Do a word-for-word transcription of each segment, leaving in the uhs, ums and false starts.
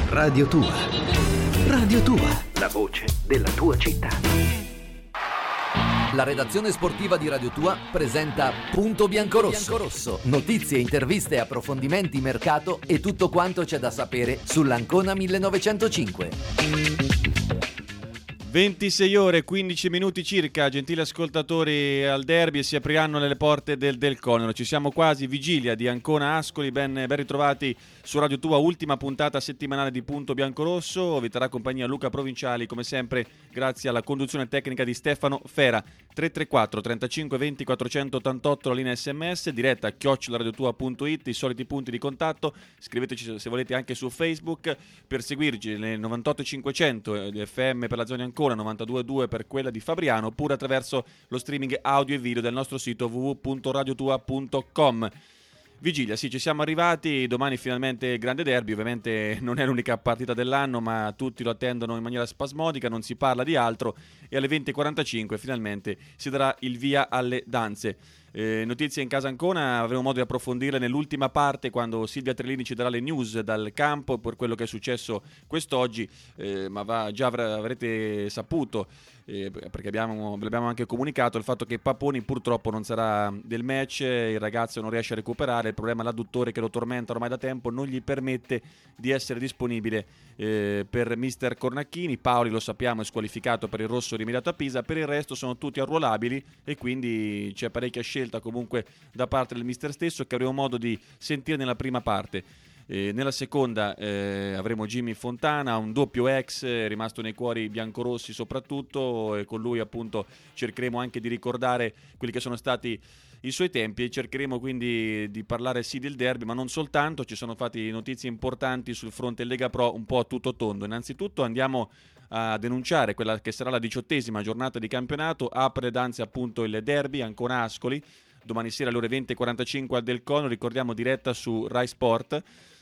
Radio Tua. Radio Tua, la voce della tua città. La redazione sportiva di Radio Tua presenta Punto Biancorosso. Notizie, interviste, approfondimenti, mercato e tutto quanto c'è da sapere sull'Ancona millenovecentocinque. ventisei ore e quindici minuti circa, gentili ascoltatori, al derby si apriranno le porte del Del Conero. Ci siamo quasi, vigilia di Ancona Ascoli, ben, ben ritrovati su Radio Tua, ultima puntata settimanale di Punto Biancorosso. Vi terrà compagnia Luca Provinciali, come sempre grazie alla conduzione tecnica di Stefano Fera. Tre tre quattro trentacinque venti quattrocentottantotto la linea sms, diretta chiocciola radiotua punto it, i soliti punti di contatto. Scriveteci se volete anche su Facebook per seguirci, le novantotto cinquecento di F M per la zona Ancona, novantadue virgola due per quella di Fabriano, oppure attraverso lo streaming audio e video del nostro sito w w w punto radiotua punto com. Vigilia, sì, ci siamo arrivati, domani finalmente il grande derby, ovviamente non è l'unica partita dell'anno, ma tutti lo attendono in maniera spasmodica, non si parla di altro, e alle venti e quarantacinque finalmente si darà il via alle danze. Eh, notizie in casa Ancona, avremo modo di approfondirle nell'ultima parte quando Silvia Trelini ci darà le news dal campo per quello che è successo quest'oggi, eh, ma va, già avr- avrete saputo, eh, perché abbiamo, ve l'abbiamo anche comunicato, il fatto che Paponi purtroppo non sarà del match, il ragazzo non riesce a recuperare, il problema è l'adduttore che lo tormenta ormai da tempo, non gli permette di essere disponibile eh, per mister Cornacchini. Paoli, lo sappiamo, è squalificato per il rosso rimediato a Pisa, per il resto sono tutti arruolabili e quindi c'è parecchia scelta comunque da parte del mister stesso, che avremo modo di sentire nella prima parte. Eh, nella seconda eh, avremo Jimmy Fontana, un doppio ex eh, rimasto nei cuori biancorossi soprattutto, e con lui appunto cercheremo anche di ricordare quelli che sono stati i suoi tempi e cercheremo quindi di parlare sì del derby, ma non soltanto. Ci sono fatti notizie importanti sul fronte Lega Pro un po' a tutto tondo. Innanzitutto andiamo a denunciare quella che sarà la diciottesima giornata di campionato. Apre danze appunto il derby Ancona Ascoli domani sera alle ore venti e quarantacinque al Del Conero, ricordiamo diretta su Rai Sport.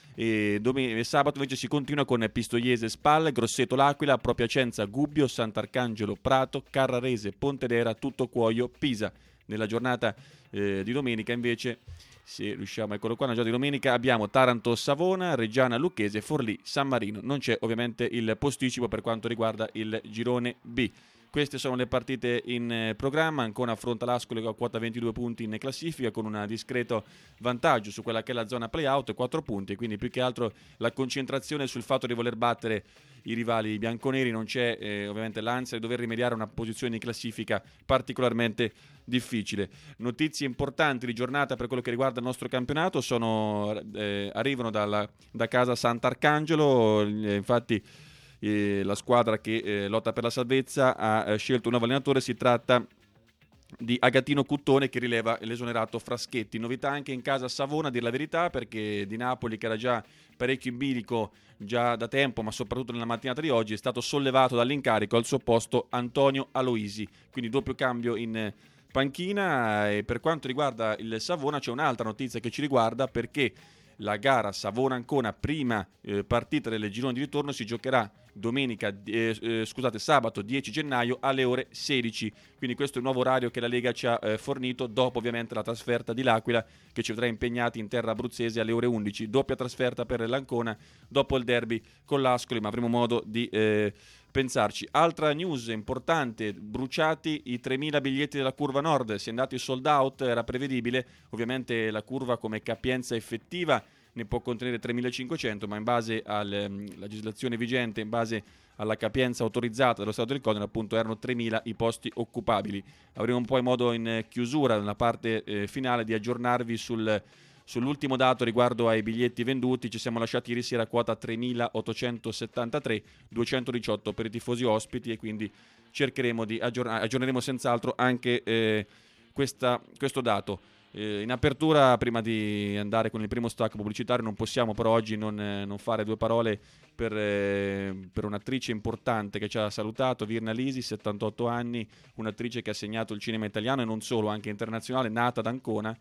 E, domen- e sabato invece si continua con Pistoiese Spal, Grosseto L'Aquila, Pro Piacenza Gubbio, Sant'Arcangelo Prato, Carrarese Pontedera, Tuttocuoio Pisa. Nella giornata eh, di domenica invece, se riusciamo, eccolo qua, nella giornata di domenica abbiamo Taranto Savona, Reggiana Lucchese, Forlì San Marino. Non c'è ovviamente il posticipo per quanto riguarda il girone B. Queste sono le partite in eh, programma. Ancona affronta l'Ascoli che ha quota ventidue punti in classifica con un discreto vantaggio su quella che è la zona play-out, quattro punti, quindi più che altro la concentrazione sul fatto di voler battere i rivali bianconeri. Non c'è eh, ovviamente l'ansia di dover rimediare a una posizione in classifica particolarmente difficile. Notizie importanti di giornata per quello che riguarda il nostro campionato sono eh, arrivano dalla, da casa Sant'Arcangelo, eh, infatti Eh, la squadra che eh, lotta per la salvezza ha eh, scelto un nuovo allenatore. Si tratta di Agatino Cuttone, che rileva l'esonerato Fraschetti. Novità anche in casa Savona, a dir la verità, perché Di Napoli, che era già parecchio in bilico già da tempo, ma soprattutto nella mattinata di oggi, è stato sollevato dall'incarico, al suo posto Antonio Aloisi, quindi doppio cambio in panchina. E per quanto riguarda il Savona c'è un'altra notizia che ci riguarda, perché la gara Savona-Ancona, prima eh, partita del girone di ritorno, si giocherà domenica, eh, eh, scusate, sabato dieci gennaio alle ore sedici. Quindi questo è il nuovo orario che la Lega ci ha eh, fornito, dopo ovviamente la trasferta di L'Aquila, che ci vedrà impegnati in terra abruzzese alle ore undici. Doppia trasferta per l'Ancona dopo il derby con l'Ascoli, ma avremo modo di eh, pensarci. Altra news importante: bruciati i tremila biglietti della curva nord, si è andati sold out, era prevedibile. Ovviamente la curva come capienza effettiva ne può contenere tremilacinquecento, ma in base alla um, legislazione vigente, in base alla capienza autorizzata dallo Stato del Conero, appunto erano tremila i posti occupabili. Avremo poi modo in eh, chiusura, nella parte eh, finale, di aggiornarvi sul Sull'ultimo dato riguardo ai biglietti venduti. Ci siamo lasciati ieri sera a quota tremilaottocentosettantatré, duecentodiciotto per i tifosi ospiti, e quindi cercheremo di aggiornare, aggiorneremo senz'altro anche eh, questa, questo dato. Eh, in apertura, prima di andare con il primo stacco pubblicitario, non possiamo però oggi non, eh, non fare due parole per, eh, per un'attrice importante che ci ha salutato, Virna Lisi, settantotto anni, un'attrice che ha segnato il cinema italiano e non solo, anche internazionale, nata ad Ancona.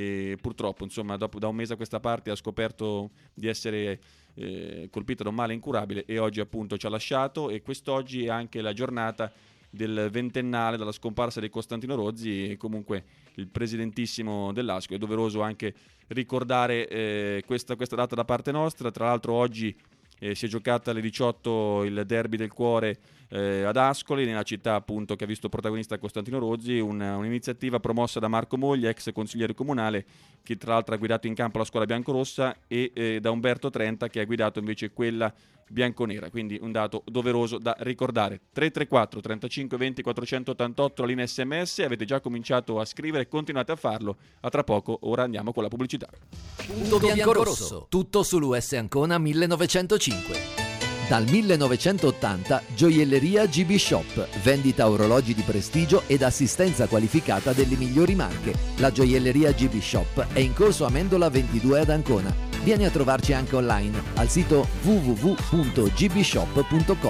E purtroppo, insomma, dopo, da un mese a questa parte ha scoperto di essere eh, colpita da un male incurabile e oggi appunto ci ha lasciato. E quest'oggi è anche la giornata del ventennale dalla scomparsa di Costantino Rozzi, e comunque il presidentissimo dell'Ascoli. È doveroso anche ricordare eh, questa, questa data da parte nostra. Tra l'altro oggi Eh, si è giocata alle diciotto il derby del cuore eh, ad Ascoli, nella città appunto che ha visto protagonista Costantino Rozzi, un, un'iniziativa promossa da Marco Moglia, ex consigliere comunale, che tra l'altro ha guidato in campo la squadra biancorossa, e eh, da Umberto Trenta, che ha guidato invece quella bianconera, quindi un dato doveroso da ricordare. Tre tre quattro trentacinque venti quattrocentottantotto la linea sms, avete già cominciato a scrivere, continuate a farlo, a tra poco, ora andiamo con la pubblicità. Punto Biancorosso, tutto sull'U S Ancona millenovecentocinque. Dal millenovecentottanta Gioielleria G B Shop, vendita orologi di prestigio ed assistenza qualificata delle migliori marche. La Gioielleria G B Shop è in corso Amendola ventidue ad Ancona. Vieni a trovarci anche online al sito w w w punto g b shop punto com.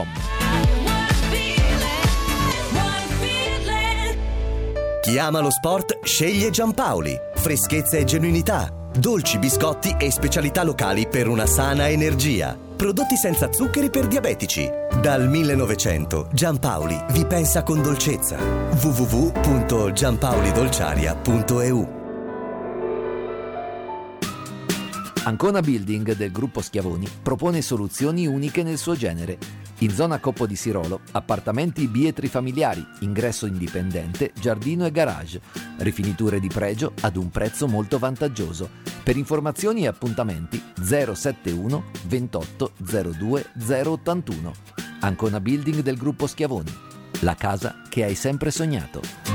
Chi ama lo sport sceglie Giampaoli. Freschezza e genuinità, dolci, biscotti e specialità locali per una sana energia. Prodotti senza zuccheri per diabetici. Dal millenovecento Giampaoli vi pensa con dolcezza. w w w punto giampaolidolciaria punto e u. Ancona Building del gruppo Schiavoni propone soluzioni uniche nel suo genere. In zona Coppo di Sirolo, appartamenti bietri familiari, ingresso indipendente, giardino e garage, rifiniture di pregio ad un prezzo molto vantaggioso. Per informazioni e appuntamenti zero sette uno ventotto zero due zero ottantuno. Ancona Building del gruppo Schiavoni, la casa che hai sempre sognato.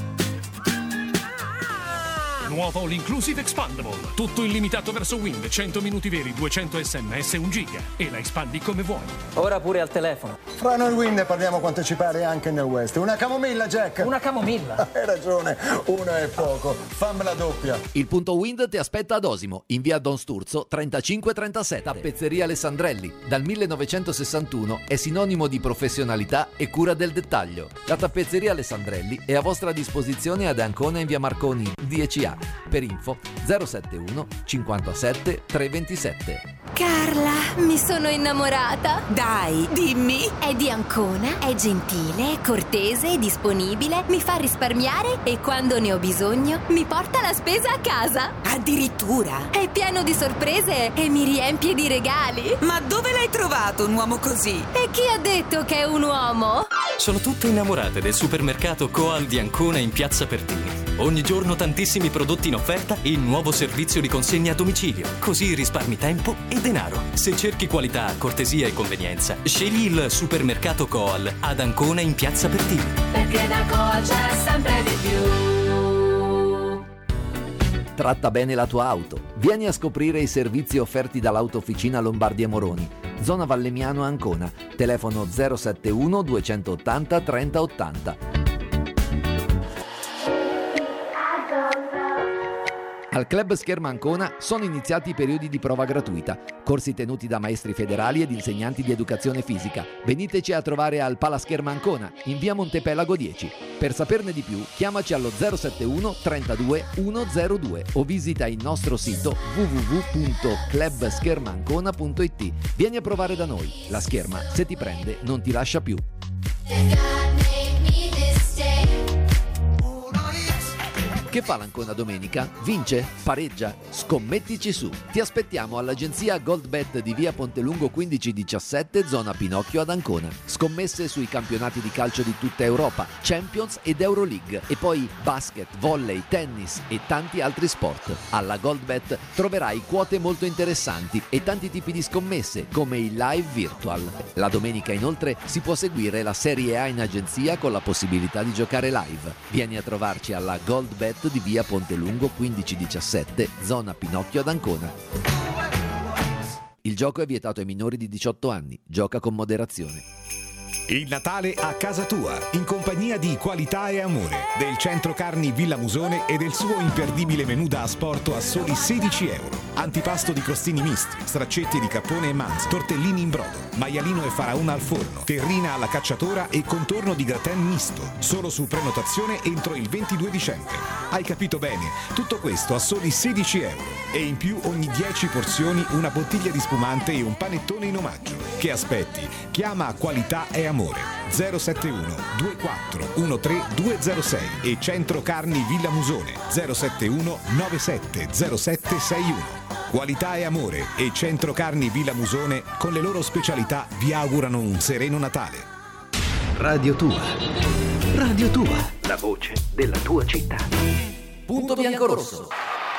Nuovo l'Inclusive Expandable. Tutto illimitato verso Wind, cento minuti veri, duecento sms, un giga. E la espandi come vuoi. Ora pure al telefono. Fra noi Wind parliamo quanto ci pare anche nel West. Una camomilla, Jack. Una camomilla? Hai ragione, una è poco. Fammela doppia. Il punto Wind ti aspetta ad Osimo, in via Don Sturzo trentacinque trentasette. Tappezzeria Alessandrelli, dal millenovecentosessantuno, è sinonimo di professionalità e cura del dettaglio. La tappezzeria Alessandrelli è a vostra disposizione ad Ancona in via Marconi dieci A. Per info zero sette uno cinquantasette treventisette. Carla, mi sono innamorata. Dai, dimmi. È di Ancona, è gentile, è cortese, è disponibile, mi fa risparmiare e quando ne ho bisogno mi porta la spesa a casa. Addirittura. È pieno di sorprese e mi riempie di regali. Ma dove l'hai trovato un uomo così? E chi ha detto che è un uomo? Sono tutte innamorate del supermercato Coal di Ancona in Piazza Pertini. Ogni giorno tantissimi prodotti in offerta e il nuovo servizio di consegna a domicilio. Così risparmi tempo e denaro. Se cerchi qualità, cortesia e convenienza, scegli il supermercato Coal ad Ancona in Piazza Pertini. Perché da Coal c'è sempre di più. Tratta bene la tua auto. Vieni a scoprire i servizi offerti dall'Autofficina Lombardia Moroni. Zona Vallemiano Ancona. Telefono zero sette uno duecentottanta trenta ottanta. Al Club Scherma Ancona sono iniziati i periodi di prova gratuita, corsi tenuti da maestri federali ed insegnanti di educazione fisica. Veniteci a trovare al Pala Scherma Ancona, in via Montepelago dieci. Per saperne di più, chiamaci allo zero sette uno trentadue centodue o visita il nostro sito w w w punto club scherma ancona punto i t. Vieni a provare da noi. La scherma, se ti prende, non ti lascia più. Che fa l'Ancona domenica? Vince? Pareggia? Scommettici su! Ti aspettiamo all'agenzia Goldbet di via Pontelungo quindici diciassette, zona Pinocchio ad Ancona. Scommesse sui campionati di calcio di tutta Europa, Champions ed Euroleague, e poi basket, volley, tennis e tanti altri sport. Alla Goldbet troverai quote molto interessanti e tanti tipi di scommesse, come il live virtual. La domenica inoltre si può seguire la Serie A in agenzia con la possibilità di giocare live. Vieni a trovarci alla Goldbet di via Pontelungo quindici diciassette, zona Pinocchio ad Ancona. Il gioco è vietato ai minori di diciotto anni. Gioca con moderazione. Il Natale a casa tua, in compagnia di Qualità e Amore, del Centro Carni Villa Musone e del suo imperdibile menù da asporto a soli sedici euro. Antipasto di crostini misti, straccetti di cappone e manzo, tortellini in brodo, maialino e faraona al forno, terrina alla cacciatora e contorno di gratin misto. Solo su prenotazione entro il ventidue dicembre. Hai capito bene, tutto questo a soli sedici euro. E in più ogni dieci porzioni una bottiglia di spumante e un panettone in omaggio. Che aspetti? Chiama a Qualità e Amore zero sette uno due quattro uno tre due zero sei e Centro Carni Villa Musone zero sette uno nove sette zero sette sei uno. Qualità e amore e Centro Carni Villa Musone con le loro specialità vi augurano un sereno Natale. Radio Tua. Radio Tua, la voce della tua città. Punto biancorosso.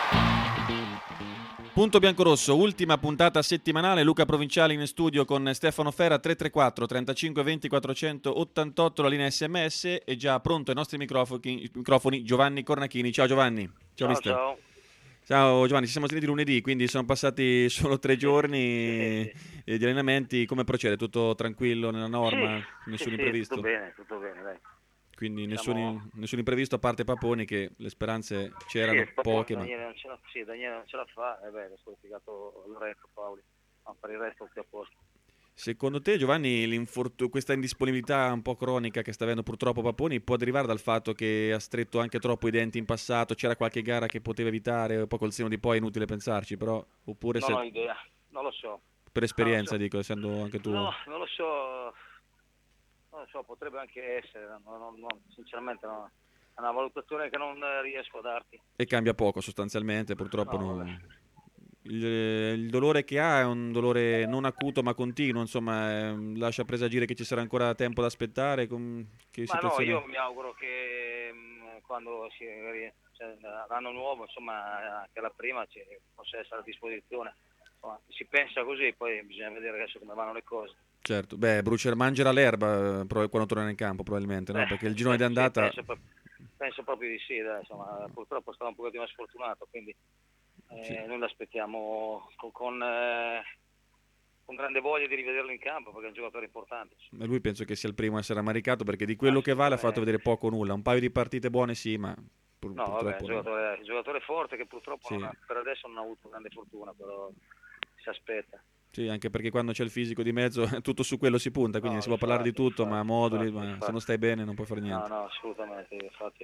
Punto biancorosso, ultima puntata settimanale. Luca Provinciali in studio con Stefano Ferra. Tre tre quattro trentacinque venti quattrocentottantotto la linea sms. E già pronto ai nostri microfoni, microfoni Giovanni Cornachini. Ciao Giovanni. Ciao, ciao, mister. Ciao. Ciao Giovanni, ci siamo sentiti lunedì, quindi sono passati solo tre giorni sì, sì. di allenamenti. Come procede? Tutto tranquillo nella norma? Sì, nessun sì, imprevisto? Tutto bene, tutto bene, dai. Quindi Siamo... nessun, nessun imprevisto a parte Paponi, che le speranze c'erano sì, poche. Daniele ma... non ce la, sì, Daniele non ce la fa, e beh, adesso ho spiegato Lorenzo Paoli, ma per il resto tutto a posto. Secondo te, Giovanni, questa indisponibilità un po' cronica che sta avendo purtroppo Paponi può derivare dal fatto che ha stretto anche troppo i denti in passato? C'era qualche gara che poteva evitare, poi col seno di poi è inutile pensarci, però oppure non se... ho idea, non lo so. Per esperienza, so. dico, essendo anche tu... No, non lo so, non lo so, potrebbe anche essere, no, no, no, sinceramente no. È una valutazione che non riesco a darti. E cambia poco sostanzialmente, purtroppo no, non... Il, il dolore che ha è un dolore non acuto ma continuo, insomma, eh, lascia presagire che ci sarà ancora tempo da aspettare. Con... Che ma situazione... no, io mi auguro che mh, quando si, cioè, l'anno nuovo, insomma, anche la prima ci possa essere a disposizione. Insomma, si pensa così, poi bisogna vedere adesso come vanno le cose. Certo, beh, Brucer mangerà l'erba quando torna in campo probabilmente, no? Beh, Perché il girone di andata... Sì, penso, proprio, penso proprio di sì, dai, insomma, purtroppo è stato un pochettino sfortunato, quindi eh, sì. Noi l'aspettiamo con, con, eh, con grande voglia di rivederlo in campo, perché è un giocatore importante. Ma lui penso che sia il primo a essere ammaricato, perché di quello che vale ha fatto vedere poco o nulla, un paio di partite buone sì, ma pur, no, purtroppo vabbè, è un giocatore, un giocatore forte che purtroppo sì. non ha, per adesso non ha avuto grande fortuna, però si aspetta. Sì, anche perché quando c'è il fisico di mezzo tutto su quello si punta, quindi no, si può infatti, parlare di tutto, infatti, ma moduli, infatti, ma infatti. se non stai bene non puoi fare niente. No, no, assolutamente, infatti...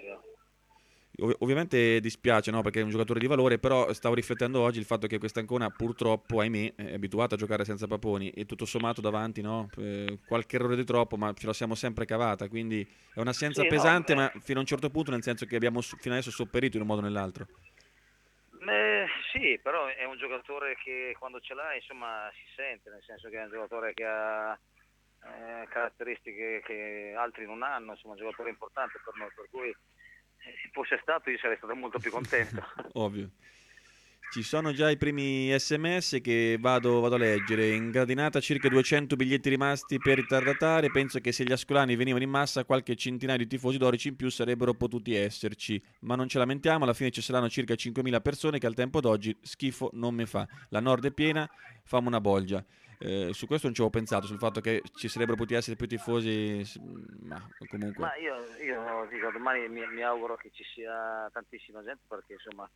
Ov- ovviamente dispiace, no? Perché è un giocatore di valore, però stavo riflettendo oggi il fatto che questa Ancona purtroppo, ahimè, è abituata a giocare senza Paponi e tutto sommato davanti, no? Eh, qualche errore di troppo, ma ce la siamo sempre cavata, quindi è un'assenza sì, pesante, no, ma fino a un certo punto, nel senso che abbiamo fino adesso sopperito in un modo o nell'altro. Eh, sì, però è un giocatore che quando ce l'ha, insomma, si sente, nel senso che è un giocatore che ha eh, caratteristiche che altri non hanno, insomma, un giocatore importante per noi, per cui se fosse stato io sarei stato molto più contento. Ovvio. Ci sono già i primi sms che vado, vado a leggere. In gradinata circa duecento biglietti rimasti per ritardatari. Penso che se gli ascolani venivano in massa qualche centinaio di tifosi dorici in più sarebbero potuti esserci, ma non ce lamentiamo, alla fine ci saranno circa cinquemila persone che al tempo d'oggi schifo non mi fa. La Nord è piena, fammi una bolgia. Eh, su questo non ci avevo pensato, sul fatto che ci sarebbero potuti essere più tifosi, ma comunque... Ma io, io dico, domani mi, mi auguro che ci sia tantissima gente, perché insomma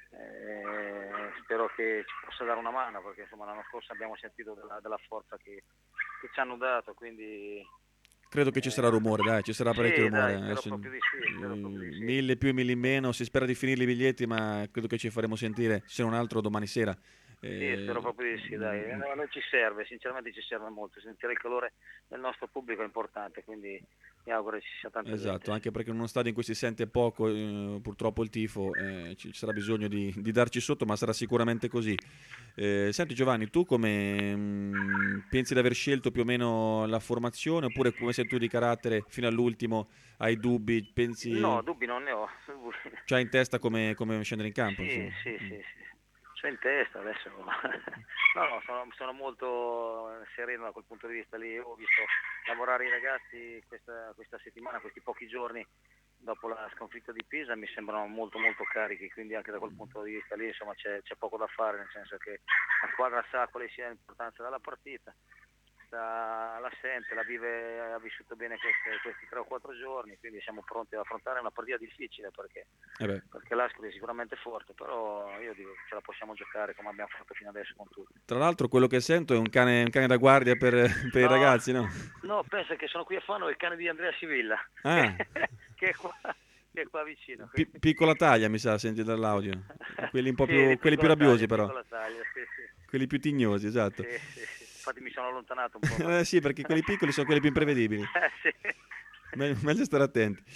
eh, spero che ci possa dare una mano, perché insomma l'anno scorso abbiamo sentito della, della forza che, che ci hanno dato, quindi... Credo che ci sarà rumore, dai, ci sarà parecchio sì, rumore. Dai, Adesso, di sì, di sì. Mille più e mille in meno, si spera di finire i biglietti, ma credo che ci faremo sentire, se non altro, domani sera. Sì, spero proprio di sì, dai. A noi ci serve, sinceramente ci serve molto, sentire il calore del nostro pubblico è importante, quindi mi auguro che ci sia tanta esatto, gente. Anche perché in uno stadio in cui si sente poco, eh, purtroppo il tifo, eh, ci sarà bisogno di, di darci sotto, ma sarà sicuramente così. Eh, senti Giovanni, tu come mh, pensi di aver scelto più o meno la formazione, oppure come sei tu di carattere fino all'ultimo, hai dubbi? Pensi... No, dubbi non ne ho. C'hai in testa come, come scendere in campo? Sì, insomma. sì, sì, sì. C'ho in testa adesso. No, no, sono, sono molto sereno da quel punto di vista lì. Ho visto lavorare i ragazzi questa, questa settimana, questi pochi giorni dopo la sconfitta di Pisa, mi sembrano molto molto carichi, quindi anche da quel punto di vista lì insomma c'è, c'è poco da fare, nel senso che la squadra sa quale sia l'importanza della partita, sta, la sente, la vive, ha vissuto bene queste, questi tre o quattro giorni, quindi siamo pronti ad affrontare una partita difficile, perché, eh beh. perché l'Ascoli è sicuramente forte, però io dico che ce la possiamo giocare come abbiamo fatto fino adesso con tutti. Tra l'altro quello che sento è un cane, un cane da guardia per, per no, i ragazzi, no? No, pensa che sono qui a Fano il cane di Andrea Sivilla, ah. che è qua, che è qua vicino. P- piccola taglia mi sa, senti dall'audio. Quelli un po' sì, più, quelli più rabbiosi taglia, però. Taglia, sì, sì. Quelli più tignosi, esatto. Sì, sì, sì. Infatti mi sono allontanato un po'. eh, sì, perché quelli piccoli sono quelli più imprevedibili. Eh, sì. Me- meglio stare attenti.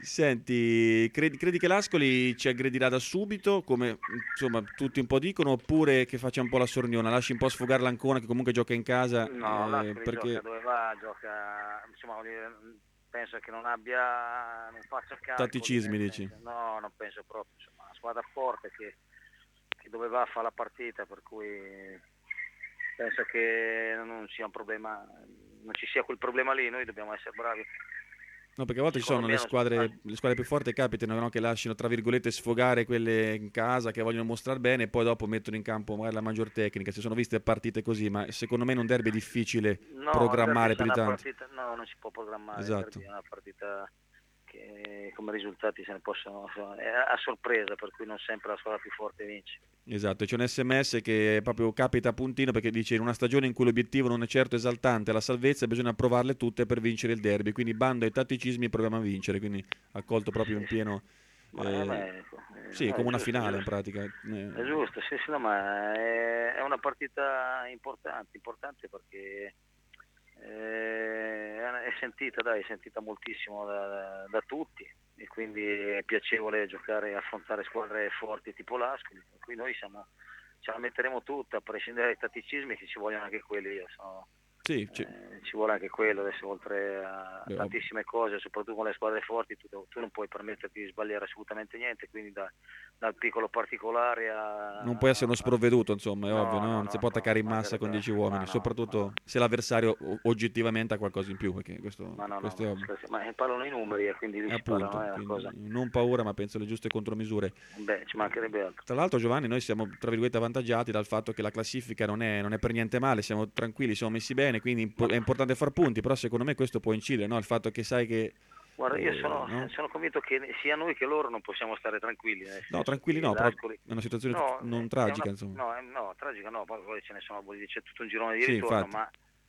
Senti, credi, credi che l'Ascoli ci aggredirà da subito, come insomma tutti un po' dicono, oppure che faccia un po' la sorniona, lasci un po' sfogare l'Ancona che comunque gioca in casa? No, eh, l'Ascoli perché... gioca dove va, gioca, insomma, penso che non abbia, non faccia calcoli. Tatticismi, dici? No, non penso proprio, insomma, una squadra forte che, che dove va fa la partita, per cui penso che non sia un problema, non ci sia quel problema lì, noi dobbiamo essere bravi. No, perché a volte ci sono le squadre, le squadre più forti capitano, no? Che lasciano tra virgolette sfogare quelle in casa che vogliono mostrare bene e poi dopo mettono in campo magari la maggior tecnica. Si sono viste partite così, ma secondo me in un derby è difficile no, programmare più di tanto. Partita, no, non si può programmare, esatto. È una partita che come risultati se ne possono, è a sorpresa, per cui non sempre la squadra più forte vince. Esatto, c'è un sms che proprio capita a puntino perché dice: in una stagione in cui l'obiettivo non è certo esaltante la salvezza, bisogna provarle tutte per vincere il derby, quindi bando ai tatticismi e proviamo a vincere, quindi accolto proprio in pieno ma eh, ma è, sì, no, come una giusto, finale giusto. in pratica eh. È giusto, sì, sì, no, ma è, è una partita importante, importante perché eh, è sentita, dai, è sentita moltissimo da, da tutti, e quindi è piacevole giocare e affrontare squadre forti tipo l'Ascoli. Qui noi siamo, ce la metteremo tutta, a prescindere dai tatticismi, che ci vogliono anche quelli. Io sono, sì, c- eh, ci vuole anche quello adesso, oltre a Beh, tantissime cose, soprattutto con le squadre forti tu, tu non puoi permetterti di sbagliare assolutamente niente, quindi da, dal piccolo particolare a... non puoi essere uno sprovveduto, insomma, è no, ovvio, no? no, non no, si può attaccare in no, massa con dieci no, uomini, no, soprattutto no. se l'avversario o- oggettivamente ha qualcosa in più, perché questo, Ma no, questo no, è no, ovvio. scherzi, ma parlano i numeri e quindi lì si Appunto, parlano, è una quindi cosa. non paura, ma penso le giuste contromisure. Beh, ci mancherebbe altro. Tra l'altro, Giovanni, noi siamo tra virgolette avvantaggiati dal fatto che la classifica non è, non è per niente male, siamo tranquilli, siamo messi bene, quindi impo- è importante far punti, però secondo me questo può incidere, no? Il fatto che sai che Guarda, io eh, sono, no? sono convinto che sia noi che loro non possiamo stare tranquilli. No, tranquilli no, però è una situazione no, non è tragica, una, insomma. No, è, no, tragica no, poi ce ne sono, c'è tutto un girone di Sì, ritorno, infatti. ma,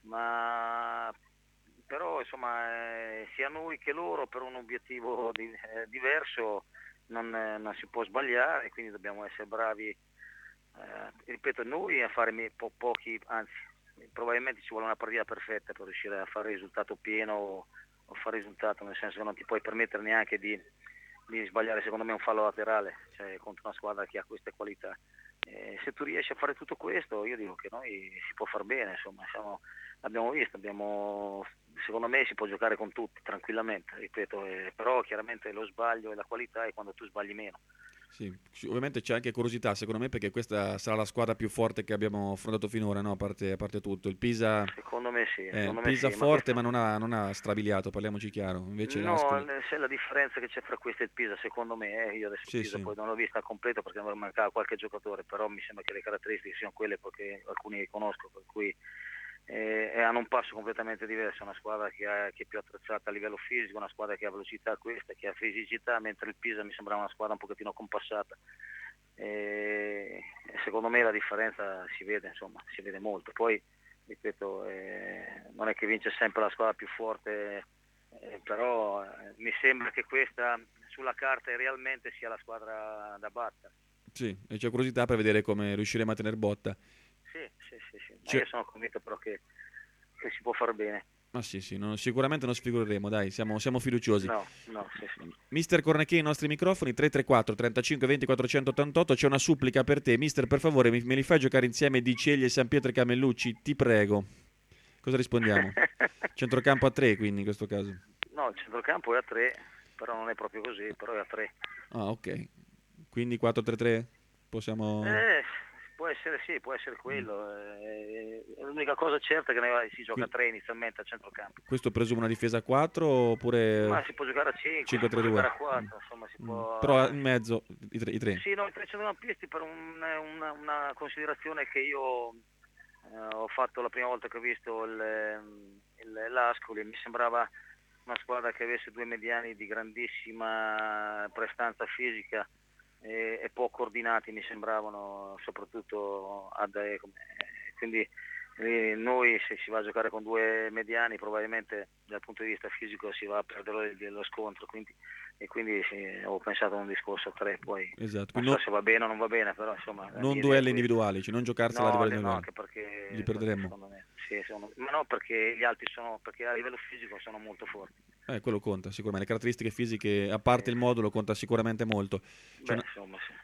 ma però insomma eh, sia noi che loro per un obiettivo di, eh, diverso non, eh, non si può sbagliare, quindi dobbiamo essere bravi, eh, ripeto, noi a fare me- po- pochi, anzi probabilmente ci vuole una partita perfetta per riuscire a fare il risultato pieno o, o fare risultato, nel senso che non ti puoi permettere neanche di, di sbagliare secondo me un fallo laterale, cioè contro una squadra che ha queste qualità. Eh, se tu riesci a fare tutto questo, io dico che noi si può far bene, insomma, siamo, l'abbiamo visto, abbiamo, secondo me si può giocare con tutti tranquillamente, ripeto, eh, però chiaramente lo sbaglio e la qualità è quando tu sbagli meno. Sì, ovviamente c'è anche curiosità secondo me, perché questa sarà la squadra più forte che abbiamo affrontato finora, no? a, parte, a parte tutto. Il Pisa, secondo me sì, eh, secondo me Pisa sì, forte ma, ma non ha, non ha strabiliato, parliamoci chiaro. Invece no, l'Ascoli... se la differenza che c'è fra questo e il Pisa, secondo me, eh, io adesso Sì, il Pisa sì. poi non l'ho vista al completo perché mi mancava qualche giocatore, però mi sembra che le caratteristiche siano quelle perché alcuni li conosco, per cui eh, hanno un passo completamente diverso, una squadra che, ha, che è più attrezzata a livello fisico, una squadra che ha velocità, questa che ha fisicità, mentre il Pisa mi sembrava una squadra un pochettino compassata. E secondo me la differenza si vede, insomma, si vede molto. Poi ripeto, eh, non è che vince sempre la squadra più forte, eh, però eh, mi sembra che questa sulla carta realmente sia la squadra da battere. Sì, e c'è curiosità per vedere come riusciremo a tener botta. Sì, sì, sì, sì. Ma C'è- io sono convinto però che, che si può far bene. Ma sì, sì, no, sicuramente non sfigureremo, dai, siamo, siamo fiduciosi. No, no, sì, sì. Mister Cornecchi, i nostri microfoni tre tre quattro trentacinque venti quattrocentottantotto. C'è una supplica per te, mister, per favore mi- me li fai giocare insieme Di Ceglie, San Pietro e Camellucci, ti prego. Cosa rispondiamo? Centrocampo a tre, quindi in questo caso. No, il centrocampo è a tre, però non è proprio così, però è a tre. Ah, ok. Quindi quattro tre tre possiamo... Eh, può essere sì, può essere quello. Eh, l'unica cosa certa è che ne- si gioca a tre inizialmente a centrocampo. Questo presume una difesa a quattro oppure... Ma si può giocare a cinque, cinque si può tre due. giocare a quattro, insomma si può... Però in mezzo i tre. I tre. Sì, no, i tre centrocampisti per un- una, una considerazione che io eh, ho fatto la prima volta che ho visto il, il- l'Ascoli, mi sembrava una squadra che avesse due mediani di grandissima prestanza fisica e, e poco ordinati, mi sembravano, soprattutto ad, eh, come- quindi eh, noi se si va a giocare con due mediani probabilmente dal punto di vista fisico si va a perdere lo, lo scontro, quindi, e quindi sì, ho pensato a un discorso a tre, poi Esatto, non quindi so non- se va bene o non va bene, però insomma la non mia duelli idea è individuali, cioè non giocarsela questa. a No, livello no, individuale. anche perché Li perderemmo. secondo me, sì, secondo me. Ma no, perché gli altri sono, perché a livello fisico sono molto forti. Eh, quello conta sicuramente, le caratteristiche fisiche, a parte il modulo, conta sicuramente molto. C'è, Beh, una... insomma, sì.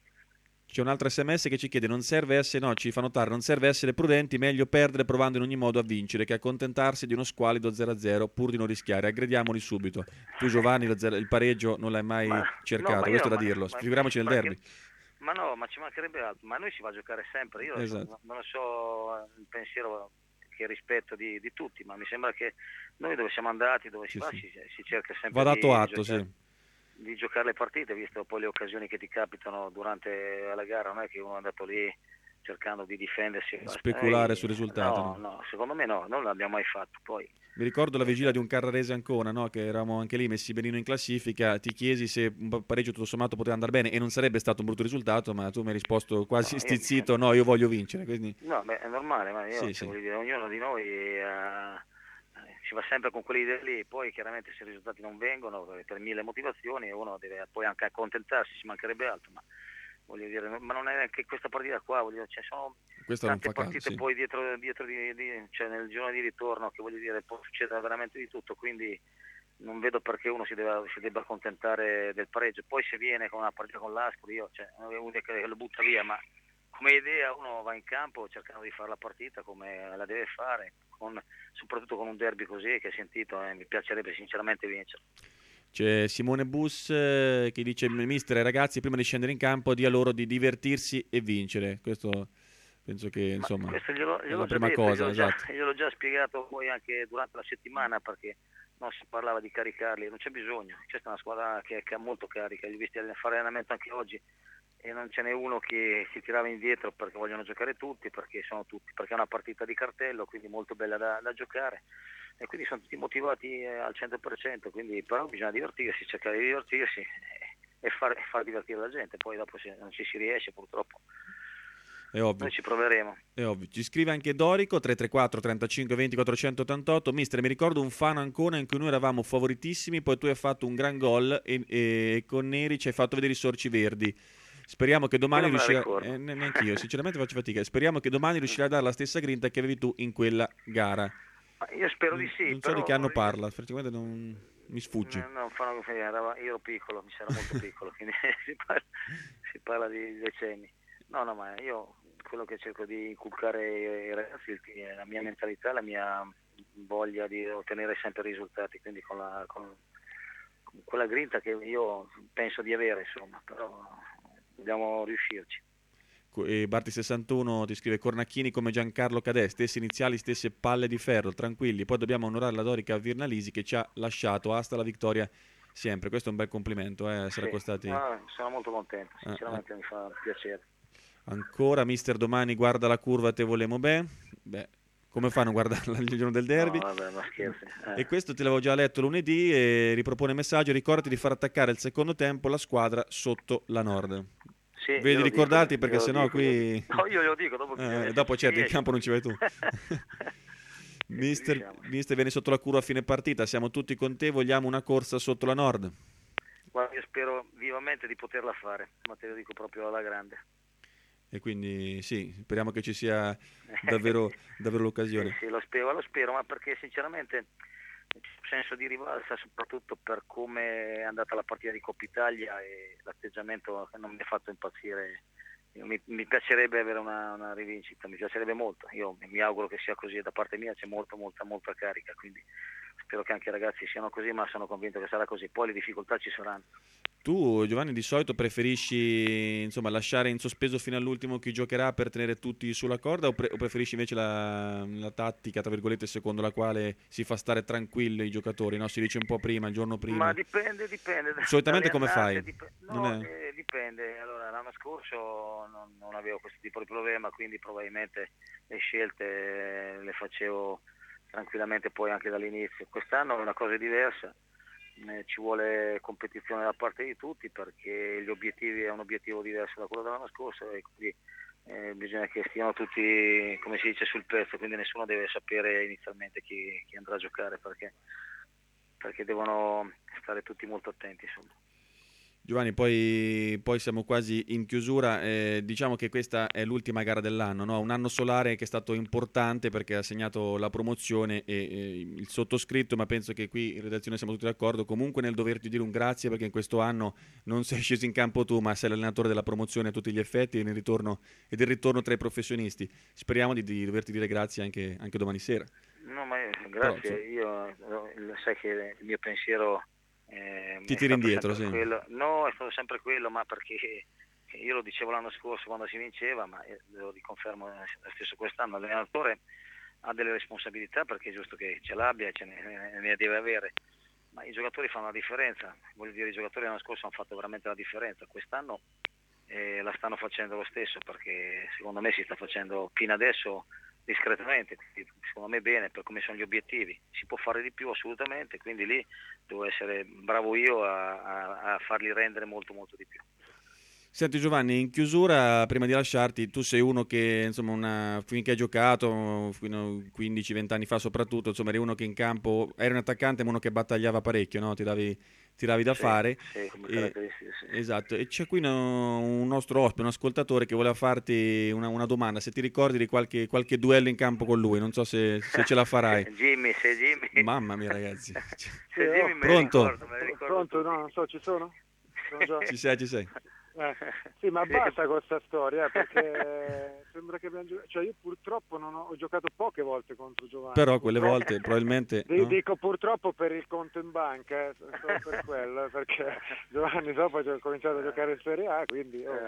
C'è un altro sms che ci chiede, non serve essere, no, ci fa notare, non serve essere prudenti, meglio perdere provando in ogni modo a vincere che accontentarsi di uno squalido zero a zero pur di non rischiare, aggrediamoli subito. Tu Giovanni lo zero, il pareggio non l'hai mai Ma, cercato, no, ma questo è io, da ma, dirlo, ma, figuriamoci nel ma derby. Che, ma no, ma ci mancherebbe altro, ma noi si va a giocare sempre, io Esatto. non, non lo so il pensiero che rispetto di, di tutti, ma mi sembra che noi dove siamo andati, dove si Sì, va, sì. si, si cerca sempre Va dato di, atto, di giocare. sì. di giocare le partite, visto poi le occasioni che ti capitano durante la gara, non è che uno è andato lì cercando di difendersi, Speculare eh, sul risultato. no, no, secondo me no, non l'abbiamo mai fatto. Poi Mi ricordo la vigilia di un Carrarese Ancona, no? Che eravamo anche lì messi benino in classifica, ti chiesi se un pareggio tutto sommato poteva andare bene e non sarebbe stato un brutto risultato, ma tu mi hai risposto quasi no, stizzito, io, no, io voglio vincere. Quindi... No, beh, è normale, ma io Sì, cioè, sì. voglio dire, ognuno di noi eh, ci va sempre con quelle idee lì, poi chiaramente se i risultati non vengono per mille motivazioni uno deve poi anche accontentarsi, ci mancherebbe altro, ma voglio dire, ma non è neanche questa partita qua, voglio dire, ci sono Questo non tante fa caso, partite sì. poi dietro, dietro di, di, cioè nel giorno di ritorno che voglio dire può succedere veramente di tutto, quindi non vedo perché uno si debba, si debba accontentare del pareggio. Poi se viene con una partita con l'Ascoli, io cioè, non è uno che lo butta via, ma come idea uno va in campo cercando di fare la partita come la deve fare, con, soprattutto con un derby così che hai sentito, eh, mi piacerebbe sinceramente vincere. C'è Simone Bus eh, che dice: mister, ai ragazzi prima di scendere in campo dia loro di divertirsi e vincere. Questo penso che insomma questo glielo, è gliel'ho la già prima detto, cosa, gliel'ho già, esatto. gliel'ho già spiegato poi anche durante la settimana, perché non si parlava di caricarli, non c'è bisogno, c'è una squadra che, che ha molto carica, li ho visti fare allenamento anche oggi e non ce n'è uno che si tirava indietro perché vogliono giocare tutti, perché sono tutti, perché è una partita di cartello, quindi molto bella da, da giocare e quindi sono tutti motivati eh, al cento per cento, quindi però bisogna divertirsi, cercare di divertirsi e, e, far, e far divertire la gente, poi dopo se non ci si riesce purtroppo è ovvio. noi ci proveremo. È ovvio. Ci scrive anche Dorico tre tre quattro trentacinque venti quattrocentottantotto. Mister, mi ricordo un Fano Ancona in cui noi eravamo favoritissimi, poi tu hai fatto un gran gol e, e con Neri ci hai fatto vedere i sorci verdi. Speriamo che domani riuscirai eh, neanche io, sinceramente faccio fatica. Speriamo che domani riuscirai a dare la stessa grinta che avevi tu in quella gara. Io spero di sì. Non so però... di che anno parla, praticamente non mi sfugge. No, no, fanno... io ero piccolo, mi sarà molto piccolo, quindi si parla, si parla di decenni. No, no, ma io quello che cerco di inculcare ai ragazzi è la mia mentalità, la mia voglia di ottenere sempre risultati, quindi con, la, con, con quella grinta che io penso di avere, insomma, però dobbiamo riuscirci. E Barti sessantuno ti scrive: Cornacchini come Giancarlo Cadè, stesse iniziali, stesse palle di ferro, tranquilli, poi dobbiamo onorare la Dorica Virnalisi che ci ha lasciato, hasta la vittoria sempre. Questo è un bel complimento, eh, essere sì, accostati. No, sono molto contento, sinceramente ah, ah. mi fa piacere. Ancora mister, domani guarda la curva, te volemo bene. Beh, come fanno a guardarla il giorno del derby? No, vabbè, ma scherzi. Eh. E questo te l'avevo già letto lunedì e ripropone messaggio: ricordati di far attaccare il secondo tempo la squadra sotto la Nord. Sì, vedi ricordarti dico, perché sennò dico, qui no, io glielo dico dopo, eh, dopo certo in campo non ci vai tu. mister, diciamo. mister viene sotto la curva a fine partita, siamo tutti con te, vogliamo una corsa sotto la Nord. Guarda, io spero vivamente di poterla fare, ma te lo dico proprio alla grande. E quindi sì, speriamo che ci sia davvero, davvero l'occasione. Sì, sì, lo spero, lo spero, ma perché sinceramente c'è un senso di rivalsa soprattutto per come è andata la partita di Coppa Italia e l'atteggiamento che non mi ha fatto impazzire. Io, mi, mi piacerebbe avere una, una rivincita, mi piacerebbe molto, io mi auguro che sia così, da parte mia c'è molto, molta, molta carica, quindi spero che anche i ragazzi siano così, ma sono convinto che sarà così, poi le difficoltà ci saranno. Tu Giovanni di solito preferisci insomma lasciare in sospeso fino all'ultimo chi giocherà per tenere tutti sulla corda o, pre- o preferisci invece la, la tattica tra virgolette secondo la quale si fa stare tranquilli i giocatori, no? Si dice un po' prima, il giorno prima? Ma dipende, dipende. Solitamente come fai? Dip- no, è... eh, dipende. Allora, l'anno scorso non, non avevo questo tipo di problema, quindi probabilmente le scelte le facevo tranquillamente poi anche dall'inizio. Quest'anno è una cosa diversa. Eh, ci vuole competizione da parte di tutti perché gli obiettivi è un obiettivo diverso da quello dell'anno scorso e quindi eh, bisogna che stiano tutti, come si dice, sul pezzo, quindi nessuno deve sapere inizialmente chi, chi andrà a giocare perché, perché devono stare tutti molto attenti, insomma. Giovanni, poi, poi siamo quasi in chiusura, eh, diciamo che questa è l'ultima gara dell'anno, no? Un anno solare che è stato importante perché ha segnato la promozione e, e il sottoscritto, ma penso che qui in redazione siamo tutti d'accordo, comunque nel doverti dire un grazie perché in questo anno non sei sceso in campo tu, ma sei l'allenatore della promozione a tutti gli effetti e nel ritorno, e del ritorno tra i professionisti. Speriamo di, di doverti dire grazie anche, anche domani sera. No, ma grazie, Però, io sai che il mio pensiero... Eh, ti tiri indietro, sì. Quello. No, è stato sempre quello, ma perché io lo dicevo l'anno scorso quando si vinceva, ma lo riconfermo lo stesso quest'anno. L'allenatore ha delle responsabilità perché è giusto che ce l'abbia e ce ne, ne deve avere, ma i giocatori fanno la differenza. Voglio dire, i giocatori l'anno scorso hanno fatto veramente la differenza, quest'anno eh, la stanno facendo lo stesso, perché secondo me si sta facendo fino adesso discretamente, quindi secondo me bene per come sono gli obiettivi. Si può fare di più assolutamente, quindi lì devo essere bravo io a, a, a farli rendere molto molto di più. Senti Giovanni, in chiusura, prima di lasciarti, tu sei uno che insomma una, finché hai giocato fino a quindici venti anni fa soprattutto, insomma eri uno che in campo eri un attaccante ma uno che battagliava parecchio, no? Ti davi, ti davi da sì, fare. Sì, come e, sì. Esatto, e c'è qui uno, un nostro ospite, un ascoltatore che voleva farti una, una domanda, se ti ricordi di qualche, qualche duello in campo con lui, non so se, se ce la farai. Jimmy, sei Jimmy. Mamma mia ragazzi. Se Jimmy me Pronto? Ricordo, me ricordo Pronto, no, non so, ci sono? sono già... Ci sei, ci sei. Eh, sì, ma basta con questa storia, eh, perché sembra che abbiamo giocato, cioè io purtroppo non ho, ho giocato poche volte contro Giovanni. Però quelle volte probabilmente D- no? Dico purtroppo per il conto in banca, eh, solo per quello, perché Giovanni dopo ha cominciato a giocare in Serie A, quindi oh,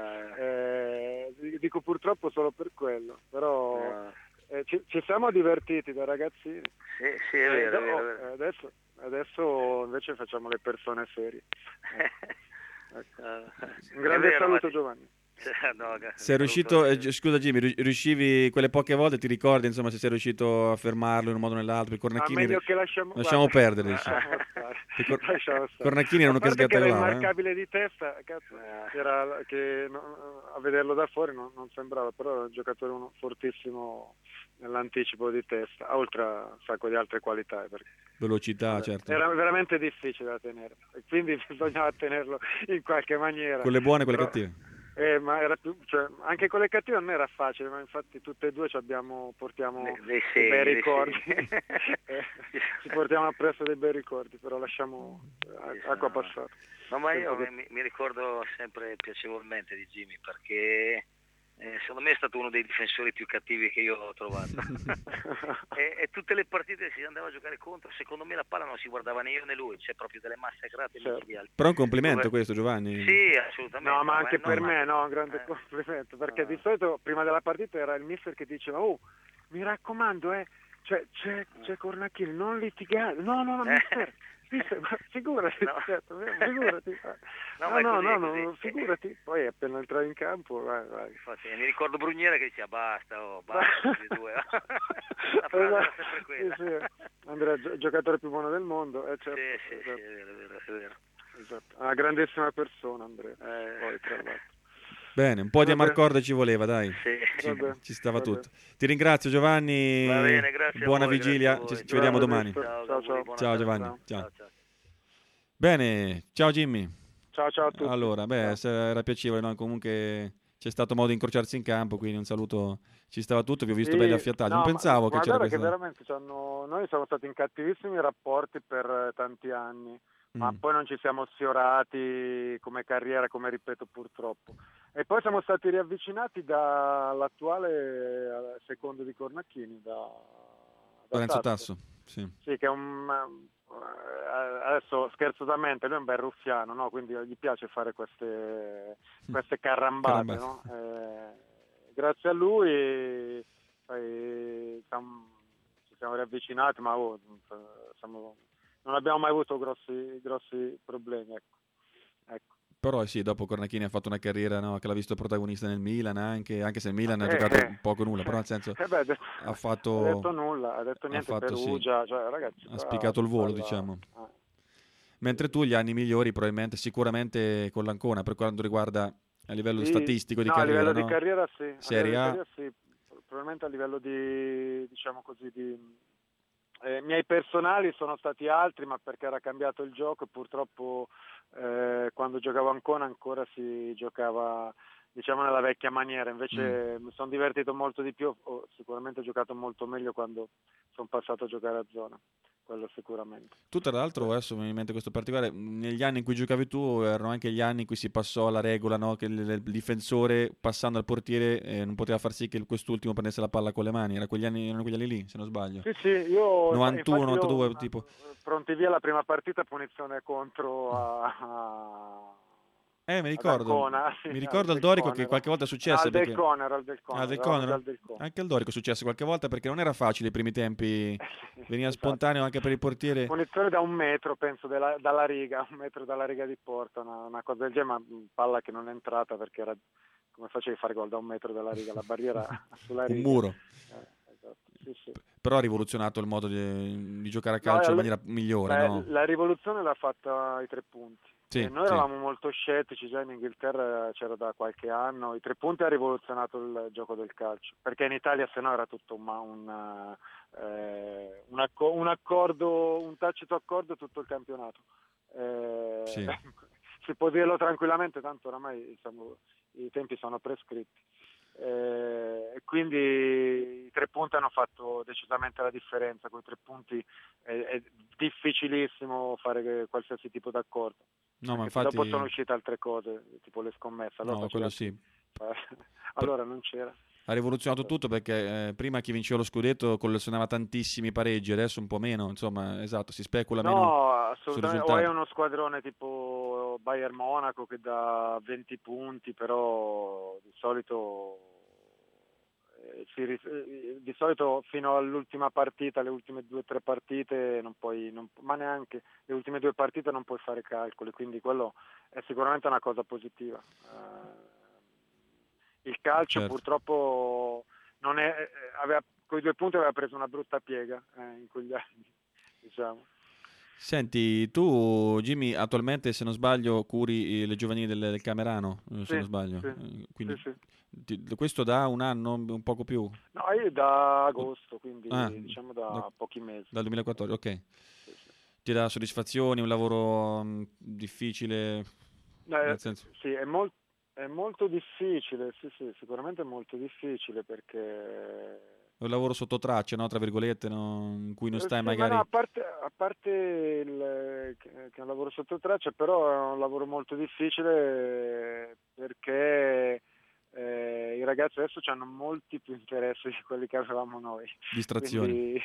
eh, dico purtroppo solo per quello, però eh, ci, ci siamo divertiti da ragazzini. Sì, sì, è vero, eh, è vero, è vero. Adesso, adesso invece facciamo le persone serie. Eh. Ecco. Un grande vero, saluto ma... Giovanni. No, sei riuscito, eh, scusa Jimmy, riuscivi quelle poche volte, ti ricordi insomma se sei riuscito a fermarlo in un modo o nell'altro? I cornacchini, meglio che lasciamo, lasciamo guarda, perdere, lasciamo I cor... lasciamo cornacchini erano che sgattaiavano. Era immarcabile eh? di testa, cazzo, era che no, a vederlo da fuori non, non sembrava, però era un giocatore uno fortissimo nell'anticipo di testa, oltre a un sacco di altre qualità. Perché velocità, certo. Era veramente difficile da tenere, e quindi bisognava tenerlo in qualche maniera. Quelle buone e quelle però, cattive. Eh, ma era più, cioè, anche con le cattive non era facile, ma infatti tutte e due ci abbiamo, portiamo dei, dei, segni, bei ricordi. Dei eh, ci portiamo appresso dei bei ricordi, però lasciamo sì, acqua no. passata. No, ma io che... mi, mi ricordo sempre piacevolmente di Jimmy, perché eh, secondo me è stato uno dei difensori più cattivi che io ho trovato. e, e tutte le partite si andava a giocare contro, secondo me la palla non si guardava né io né lui, c'è proprio delle massacrate certo. micidiali. Però un complimento Dove... questo Giovanni. Sì, assolutamente. No, ma anche no, per ma... me no, un grande eh. complimento, perché no. Di solito prima della partita era il mister che diceva oh, mi raccomando, eh, cioè, c'è, c'è Cornacchini, non litigare, no, no, no, mister. Ma figurati, no. certo, figurati. No, no, no, così, no, così. no, figurati. Poi appena entravi in campo, vai, vai. Infatti, mi ricordo Bruniera che diceva basta, oh, basta, tutti e due. La frase era sempre quella. Sì, sì. Andrea, il giocatore più buono del mondo. Eh, certo, sì, sì, esatto. sì, è vero, è vero, è vero. Esatto. Una grandissima persona, Andrea. Eh, poi, tra l'altro. Bene, un po' di amarcord ci voleva, dai. Sì. Ci, Vabbè, ci stava vabbè. tutto. Ti ringrazio Giovanni. Va bene, grazie. Buona a voi, vigilia, grazie a voi. ci, ci vediamo domani. Ciao, ciao, ciao. Ciao Giovanni. Ciao. Ciao. Ciao. Bene, ciao Jimmy. Ciao ciao a tutti. Allora, beh, era piacevole, no? Comunque c'è stato modo di incrociarsi in campo, quindi un saluto, ci stava tutto, vi ho visto sì, belli affiatati. no, non pensavo ma, che ma c'era guarda questa... che veramente c'hanno... noi siamo stati in cattivissimi rapporti per tanti anni. Ma Mm. poi non ci siamo sfiorati come carriera, come ripeto purtroppo. E poi siamo stati riavvicinati dall'attuale secondo di Cornacchini, da, da Lorenzo Tasso. Tasso, sì. Sì, che è un... adesso scherzosamente, lui è un bel ruffiano, no? Quindi gli piace fare queste, queste carrambate, no? Eh, grazie a lui poi, siamo, ci siamo riavvicinati, ma oh, siamo... non abbiamo mai avuto grossi, grossi problemi, ecco. ecco. Però sì, dopo Cornacchini ha fatto una carriera, no, che l'ha visto protagonista nel Milan, anche, anche se il Milan eh, ha giocato eh, poco nulla, però nel senso eh beh, detto, ha fatto... ha detto nulla, ha detto niente, ha fatto, Perugia, sì, cioè, ragazzi, ha spiccato il volo, parla, diciamo. Eh. Mentre tu gli anni migliori probabilmente, sicuramente con l'Ancona, per quanto riguarda a livello sì, statistico di no, carriera, a livello no? di carriera sì, Serie A, carriera, sì, probabilmente a livello di, diciamo così, di eh, miei personali sono stati altri, ma perché era cambiato il gioco e purtroppo eh, quando giocavo ancora ancora si giocava, diciamo, nella vecchia maniera. Invece mm. mi sono divertito molto di più, ho sicuramente giocato molto meglio quando sono passato a giocare a zona, quello sicuramente. Tu tra l'altro, adesso mi viene in mente questo particolare, negli anni in cui giocavi tu erano anche gli anni in cui si passò alla regola, no? Che il, il difensore passando al portiere eh, non poteva far sì che quest'ultimo prendesse la palla con le mani, era quegli anni, erano quegli anni lì, se non sbaglio. Sì, sì, io novantuno novantadue io, tipo. Pronti via la prima partita, punizione contro a, a... Eh, mi ricordo, Ancona, sì, mi ricordo al al Dorico Delconero. che qualche volta è successo. Al perché... Delconero, al Delconero, al Delconero. al Delconero. Anche al Dorico è successo qualche volta perché non era facile i primi tempi, veniva esatto. spontaneo anche per il portiere. Punizione da un metro, penso, della, dalla riga, un metro dalla riga di porta, una, una cosa del genere, ma palla che non è entrata perché era, come facevi fare gol da un metro dalla riga, la barriera sulla riga. Un muro. Eh, esatto. Sì, sì. Però ha rivoluzionato il modo di, di giocare a calcio no, in maniera migliore. La, no? la rivoluzione l'ha fatta ai tre punti. Sì, e noi sì. eravamo molto scettici, già in Inghilterra c'era da qualche anno, i tre punti ha rivoluzionato il gioco del calcio, perché in Italia se no era tutto un, un, eh, un, acco- un accordo, un tacito accordo tutto il campionato. Eh, sì. Si può dirlo tranquillamente, tanto oramai diciamo, i tempi sono prescritti. E eh, quindi i tre punti hanno fatto decisamente la differenza. Con i tre punti è, è difficilissimo fare qualsiasi tipo d'accordo. No, ma infatti... Dopo sono uscite altre cose, tipo le scommesse. Allora no, quello sì. Allora non c'era. Ha rivoluzionato tutto perché eh, prima chi vinceva lo scudetto collezionava tantissimi pareggi, adesso un po' meno, insomma, esatto, si specula no, meno. No, assolutamente. O è uno squadrone tipo Bayern Monaco che dà venti punti, però di solito eh, si, eh, di solito fino all'ultima partita, le ultime due o tre partite non puoi, non, ma neanche le ultime due partite non puoi fare calcoli, quindi quello è sicuramente una cosa positiva. Eh, Il calcio certo. purtroppo non è, aveva, con i due punti aveva preso una brutta piega eh, in quegli anni, diciamo. Senti, tu Jimmy attualmente se non sbaglio curi le giovanili del, del Camerano, se sì, non sbaglio. Sì, quindi, sì, sì. Ti, questo da un anno, un poco più? No, io da agosto, quindi ah, diciamo da, da pochi mesi. Dal duemilaquattordici, ok. Sì, sì. Ti dà soddisfazioni, un lavoro mh, difficile? Eh, nel senso... Sì, è molto È molto difficile, sì, sì, sicuramente è molto difficile perché... È un lavoro sotto traccia, no? Tra virgolette, no? In cui non stai sì, magari... No, a parte, a parte il, che è un lavoro sotto traccia, però è un lavoro molto difficile perché eh, i ragazzi adesso hanno molti più interessi di quelli che avevamo noi. Distrazioni. Quindi,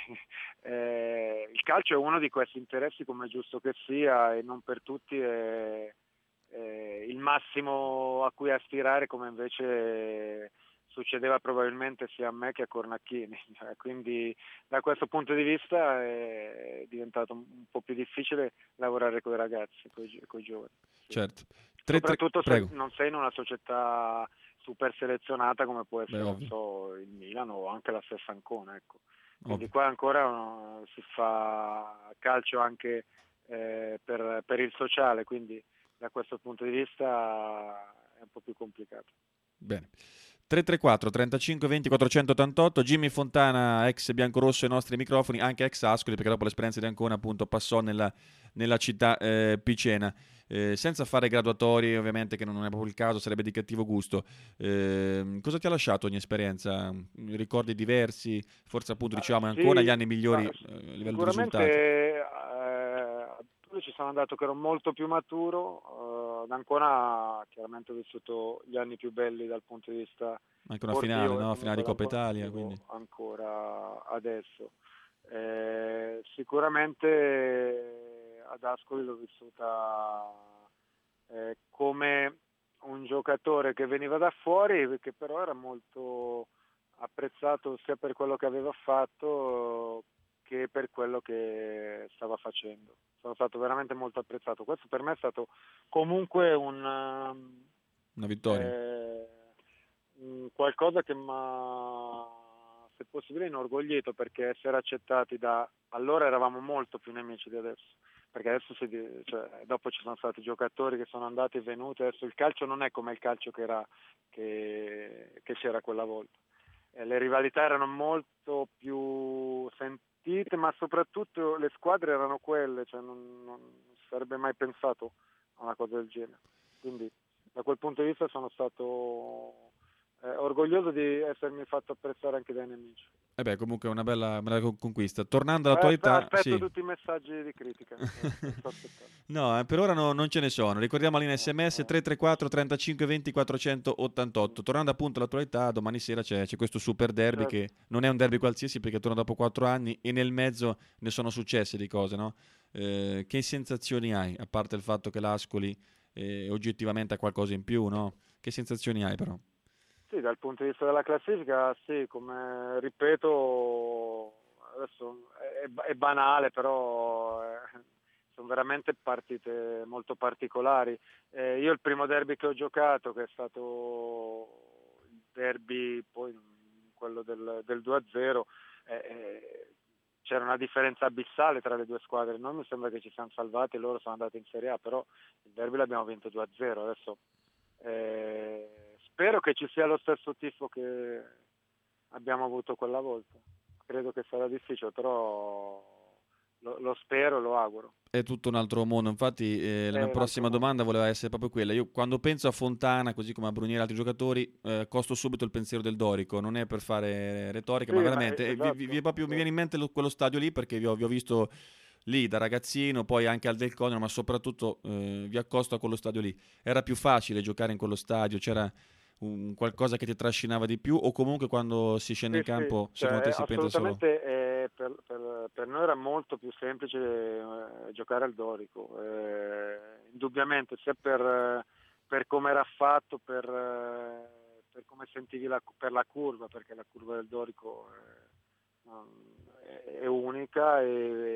eh, il calcio è uno di questi interessi, come è giusto che sia, e non per tutti è... Eh, il massimo a cui aspirare, come invece succedeva probabilmente sia a me che a Cornacchini, cioè, quindi da questo punto di vista è diventato un po' più difficile lavorare con i ragazzi, con i giovani. Certo. Tre, soprattutto tre, se non sei in una società super selezionata come può essere non so, il Milano o anche la stessa Ancona, ecco. Quindi Ovvio. Qua ancora uh, si fa calcio anche eh, per, per il sociale, quindi da questo punto di vista è un po' più complicato. Bene. tre tre quattro trentacinque venti quattrocentottantotto, Jimmy Fontana, ex biancorosso ai nostri microfoni, anche ex Ascoli, perché dopo l'esperienza di Ancona appunto passò nella, nella città eh, picena. Eh, senza fare graduatorie, ovviamente, che non è proprio il caso, sarebbe di cattivo gusto. Eh, cosa ti ha lasciato ogni esperienza? Ricordi diversi? Forse appunto diciamo Ancona sì, gli anni migliori ma, eh, a livello di risultati. Sicuramente ci sono andato che ero molto più maturo, uh, ad Ancona chiaramente ho vissuto gli anni più belli dal punto di vista anche una sportivo, finale, no? Finale di Coppa Italia, quindi ancora adesso. Eh, sicuramente ad Ascoli l'ho vissuta eh, come un giocatore che veniva da fuori, che però era molto apprezzato sia per quello che aveva fatto che per quello che stava facendo. Sono stato veramente molto apprezzato. Questo per me è stato comunque un, una vittoria, eh, qualcosa che mi ha, se possibile, inorgoglito, perché essere accettati da... Allora eravamo molto più nemici di adesso, perché adesso si, cioè, dopo ci sono stati giocatori che sono andati e venuti, adesso il calcio non è come il calcio che, era, che, che c'era quella volta. Eh, le rivalità erano molto più... Sen- partite, ma soprattutto le squadre erano quelle, cioè non, non sarebbe mai pensato a una cosa del genere. Quindi da quel punto di vista sono stato eh, orgoglioso di essermi fatto apprezzare anche dai nemici. E beh, comunque è una bella, bella conquista. Tornando Eh, all'attualità, aspetto sì. tutti i messaggi di critica. Sto aspettando. No, eh, per ora no, non ce ne sono. Ricordiamo all'in sms tre tre quattro trentacinque venti quattrocentottantotto. Tornando appunto all'attualità, domani sera c'è, c'è questo super derby, Certo. che non è un derby qualsiasi perché torna dopo quattro anni e nel mezzo ne sono successe di cose, no? Eh, che sensazioni hai, a parte il fatto che l'Ascoli eh, oggettivamente ha qualcosa in più, no? Che sensazioni hai però? Sì, dal punto di vista della classifica, sì, come ripeto, adesso è, è banale, però eh, sono veramente partite molto particolari. Eh, io il primo derby che ho giocato, che è stato il derby, poi quello del, del due a zero, eh, eh, c'era una differenza abissale tra le due squadre. Noi mi sembra che ci siamo salvati e loro sono andati in Serie A, però il derby l'abbiamo vinto due a zero. Adesso eh, spero che ci sia lo stesso tifo che abbiamo avuto quella volta. Credo che sarà difficile, però lo, lo spero, lo auguro. È tutto un altro mondo, infatti eh, la mia prossima domanda voleva essere proprio quella. Io quando penso a Fontana, così come a Brunieri e altri giocatori, eh, costo subito il pensiero del Dorico. Non è per fare retorica, Sì, ma ma veramente è- eh, vi- esatto, vi, vi è proprio, mi sì. viene in mente lo- quello stadio lì perché vi ho, vi ho visto lì da ragazzino, poi anche al Del Conero, ma soprattutto eh, vi accosto a quello stadio lì. Era più facile giocare in quello stadio? C'era un qualcosa che ti trascinava di più, o comunque quando si scende in Sì, campo sì, secondo cioè, te si pensa solo? assolutamente eh, per, per, per noi era molto più semplice eh, giocare al Dorico, eh, indubbiamente, sia per, per come era fatto, per, eh, per come sentivi la, per la curva, perché la curva del Dorico eh, è, è unica e,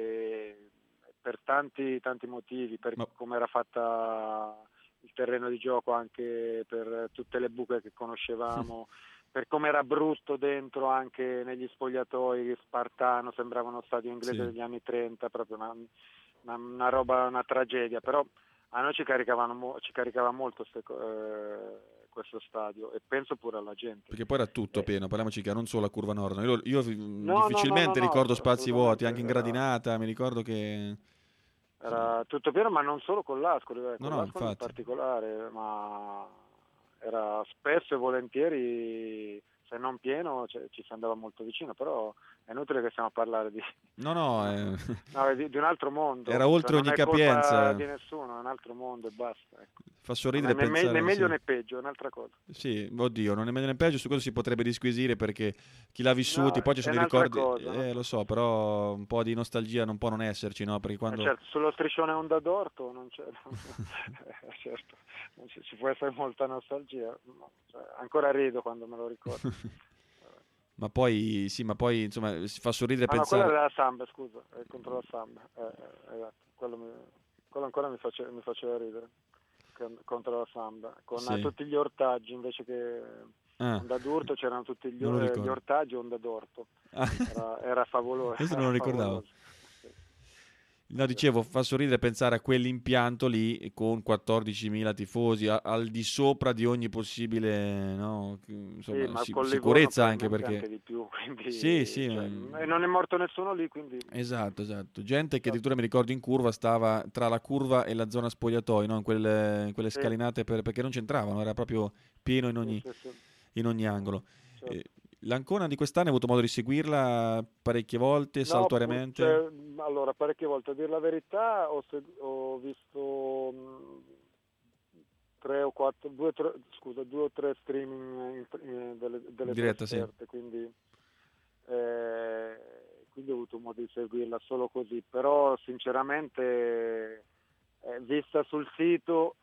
e per tanti, tanti motivi, per Ma- come era fatta il terreno di gioco, anche per tutte le buche che conoscevamo, per come era brutto dentro anche negli spogliatoi, spartano, sembrava uno stadio inglese Sì. degli anni trenta, proprio una, una, una roba, una tragedia, però a noi ci caricavano mo- ci caricava molto ste co- eh, questo stadio, e penso pure alla gente. Perché poi era tutto pieno, parliamoci chiaro, non solo la curva nord. Io, io mm, no, difficilmente no, no, ricordo spazi vuoti, assolutamente, anche in era- gradinata, mi ricordo che... Era tutto pieno, ma non solo con l'Ascoli, eh, con no, l'Ascoli in infatti. particolare, ma era spesso e volentieri, se non pieno, cioè, ci si andava molto vicino, però è inutile che stiamo a parlare di, No, no, eh, no, di, di un altro mondo. Era oltre Cioè, ogni non è colpa capienza. di nessuno, è un altro mondo e basta. Ecco. fa sorridere Non è né, me- pensare... né meglio sì. né peggio, è un'altra cosa. Sì, oddio, non è meglio né peggio, su questo si potrebbe disquisire perché chi l'ha vissuti, No, poi ci è sono dei un'altra ricordi, cosa, eh, no? lo so, però un po' di nostalgia non può non esserci, no? Perché quando... Eh, certo, sullo striscione Onda d'Orto non c'è, eh, certo, non ci, ci può essere molta nostalgia, no, cioè, ancora rido quando me lo ricordo. Ma poi, sì, ma poi, insomma, si fa sorridere Ah, no, pensare... quella era la Samba, scusa, è contro la Samba, eh, eh, esatto. quello, mi, quello ancora mi, face, mi faceva ridere, con- contro la Samba, con Sì. eh, tutti gli ortaggi, invece che Ah. Onda d'Urto c'erano tutti gli, Non lo eh, ricordo. gli ortaggi Onda d'Orto, Ah. era, era favoloso. Questo non era lo ricordavo. favoloso. No, dicevo, fa sorridere pensare a quell'impianto lì con quattordicimila tifosi, a- al di sopra di ogni possibile, no? Insomma, Sì, ma si- con sicurezza Livorno anche probabilmente perché... anche di più, quindi, Sì, sì, cioè, ma- e non è morto nessuno lì, quindi Esatto, esatto. Gente che addirittura mi ricordo in curva stava tra la curva e la zona spogliatoi, no? In quelle, in quelle Sì. scalinate per- perché non c'entravano, era proprio pieno in ogni, sì, sì, sì. in ogni angolo. Certo. Eh, L'Ancona di quest'anno hai avuto modo di seguirla parecchie volte, No, saltuariamente? cioè, allora, parecchie volte, a dire la verità, ho, seg- ho visto mh, tre o quattro, due, tre, scusa, due o tre streaming in- in- delle, delle In diretta, sì. trasferte, quindi, eh, quindi ho avuto modo di seguirla solo così, però sinceramente eh, vista sul sito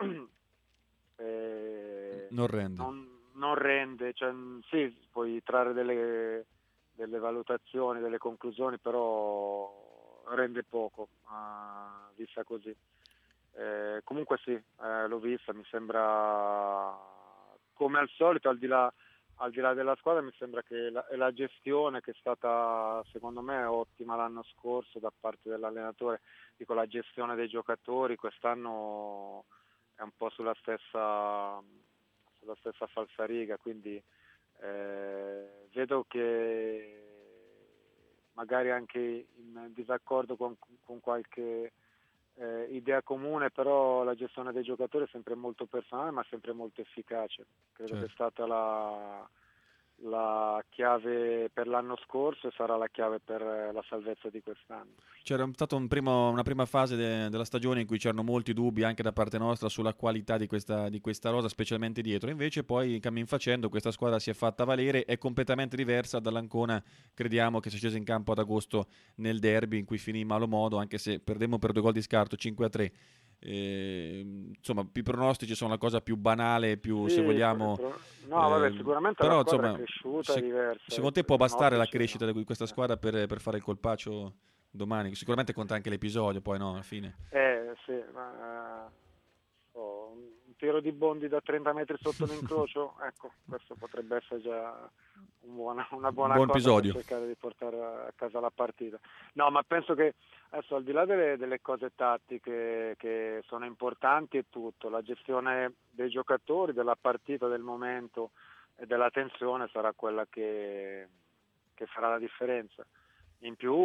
eh, Non rende. non, non rende, cioè, sì, puoi trarre delle, delle valutazioni, delle conclusioni, però rende poco, ah, vista così. Eh, comunque sì, eh, l'ho vista, mi sembra come al solito, al di là, al di là della squadra, mi sembra che la, la gestione, che è stata secondo me ottima l'anno scorso da parte dell'allenatore, dico la gestione dei giocatori, quest'anno è un po' sulla stessa sulla stessa falsariga, quindi eh, vedo che magari anche in disaccordo con, con qualche eh, idea comune, però la gestione dei giocatori è sempre molto personale ma sempre molto efficace. Credo certo. che è stata la, la chiave per l'anno scorso e sarà la chiave per la salvezza di quest'anno. C'era stata un primo, una prima fase de, della stagione in cui c'erano molti dubbi anche da parte nostra sulla qualità di questa, di questa rosa, specialmente dietro. Invece poi, cammin facendo, questa squadra si è fatta valere, è completamente diversa dall'Ancona, crediamo, che si è scesa in campo ad agosto nel derby, in cui finì in malo modo, anche se perdemmo per due gol di scarto, cinque a tre. Eh, insomma, i pronostici sono la cosa più banale, più sì, se vogliamo. No, vabbè, eh, sicuramente però, la squadra insomma, è cresciuta, se, diversa. Secondo te può bastare la crescita di questa squadra per, per fare il colpaccio domani? Sicuramente conta anche l'episodio, poi no, alla fine. Eh sì, ma oh, un tiro di Bondi da trenta metri sotto l'incrocio, ecco, questo potrebbe essere già un buona, una buona un buon cosa episodio. per cercare di portare a casa la partita. No, ma penso che adesso, al di là delle, delle cose tattiche che sono importanti e tutto, la gestione dei giocatori, della partita, del momento e della tensione sarà quella che, che farà la differenza. In più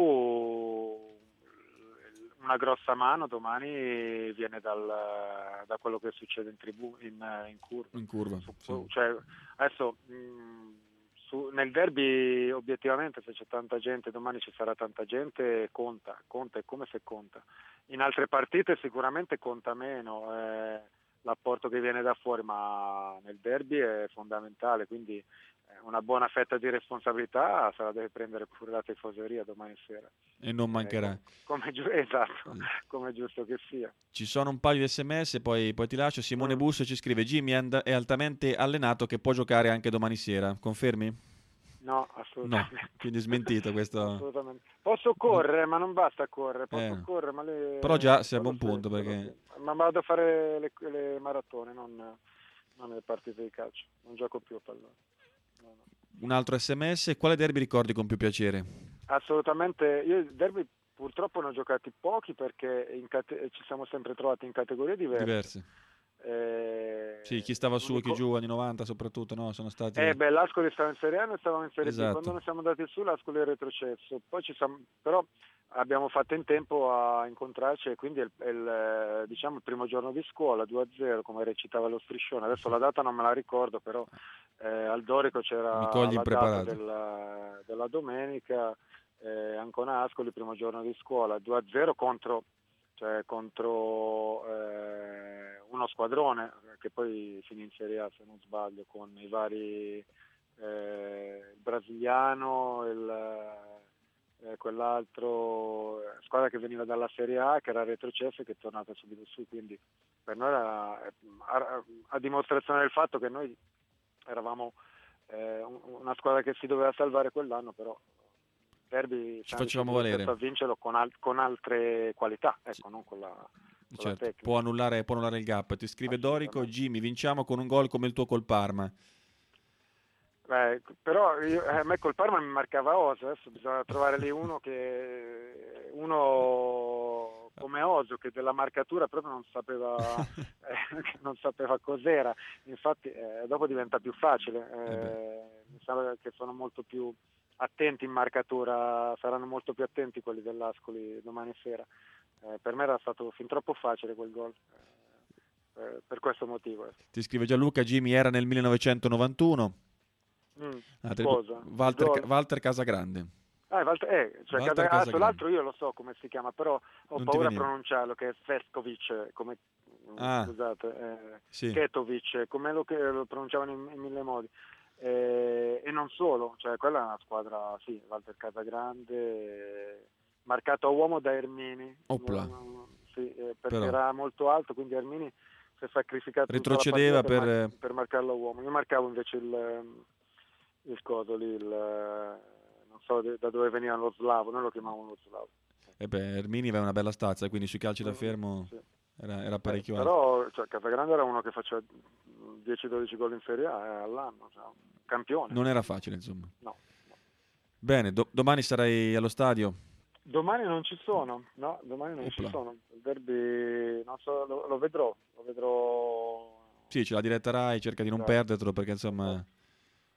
una grossa mano domani viene dal, da quello che succede in tribù, in, in curva. In curva Su, sì. Cioè, adesso mh, su, nel derby obiettivamente se c'è tanta gente, domani ci sarà tanta gente, conta, conta, è come se conta. In altre partite sicuramente conta meno eh, l'apporto che viene da fuori, ma nel derby è fondamentale, quindi una buona fetta di responsabilità se la deve prendere pure la tifoseria domani sera. E non mancherà. Eh, come, come, esatto, come è giusto che sia. Ci sono un paio di sms, poi, poi ti lascio. Simone Mm. Busso ci scrive: Jimmy è altamente allenato che può giocare anche domani sera. Confermi? No, assolutamente. No, quindi smentito questo. Assolutamente. Posso correre, ma non basta correre. Posso Eh. correre, ma le... Però già sei a quello buon sì, punto, perché sì. Ma vado a fare le, le maratone, non, non le partite di calcio. Non gioco più a pallone. No, no. un altro sms. Quale derby ricordi con più piacere? Assolutamente. Io il derby purtroppo ne ho giocati pochi perché in cate- ci siamo sempre trovati in categorie diverse. Diverse. Eh, Sì, chi stava su e chi l'unico- giù, anni novanta soprattutto, no? Sono stati... Eh beh, l'Ascoli stava in Serie A e noi stavamo in Serie Esatto. B. Quando noi siamo andati su, l'Ascoli è retrocesso. Poi ci siamo, però abbiamo fatto in tempo a incontrarci e quindi è il, è il, diciamo, il primo giorno di scuola, due a zero, come recitava lo striscione. Adesso la data non me la ricordo, però eh, al Dorico c'era Mi cogli la data impreparato. della, della domenica, eh, Ancona Ascoli, primo giorno di scuola, due a zero contro, cioè, contro eh, uno squadrone che poi finì in Serie A, se non sbaglio, con i vari eh, il brasiliano, il, eh, quell'altro eh, squadra che veniva dalla Serie A, che era retrocessa e che è tornata subito su, quindi per noi era a, a dimostrazione del fatto che noi eravamo eh, una squadra che si doveva salvare quell'anno, però derby Ci facevamo valere. a vincerlo con, al- con altre qualità, ecco, non con la, con la Certo, tecnica. può annullare, può annullare il gap. Ti scrive Dorico: Jimmy, vinciamo con un gol come il tuo col Parma. Beh, però io, eh, a me col Parma mi marcava Oso, adesso bisogna trovare lì uno che uno come Oso che della marcatura proprio non sapeva eh, non sapeva cos'era, infatti eh, dopo diventa più facile, eh, mi sembra che sono molto più attenti in marcatura, saranno molto più attenti quelli dell'Ascoli domani sera. Eh, per me era stato fin troppo facile quel gol, eh, per questo motivo. eh. Ti scrive Gianluca: Jimmy era nel millenovecentonovantuno. Mm, Altri- cosa? Walter, Il gol? Walter Casagrande. Ah, Walter, eh, cioè Walter Casa- ah, Casagrande. sull'altro io lo so come si chiama, però ho Non ti paura a veniva. pronunciarlo, che è Veskovic, come Ah, scusate, eh, sì. Ketovic, come lo, che lo pronunciavano in, in mille modi. Eh, e non solo, cioè quella è una squadra, sì, Walter Casagrande, eh, marcato a uomo da Ermini. Opla. Eh, sì, eh, perché Però. era molto alto, quindi Ermini si è sacrificato tutta la Retrocedeva partita per- mar- per marcarlo a uomo. Io marcavo invece il, il coso lì, il, non so de- da dove veniva lo slavo, noi lo chiamavamo lo slavo. E beh, Ermini aveva una bella stazza, quindi sui calci da fermo Sì. era, era parecchio alto. Però cioè, Casagrande era uno che faceva dieci dodici gol in Serie A eh, all'anno, cioè, un campione. Non era facile, insomma. No. Bene, do- domani sarai allo stadio? Domani non ci sono, no, domani non Opla. ci sono. Il derby, non so, lo, lo vedrò, lo vedrò. Sì, c'è la diretta Rai, cerca di non Esatto. perdertelo perché insomma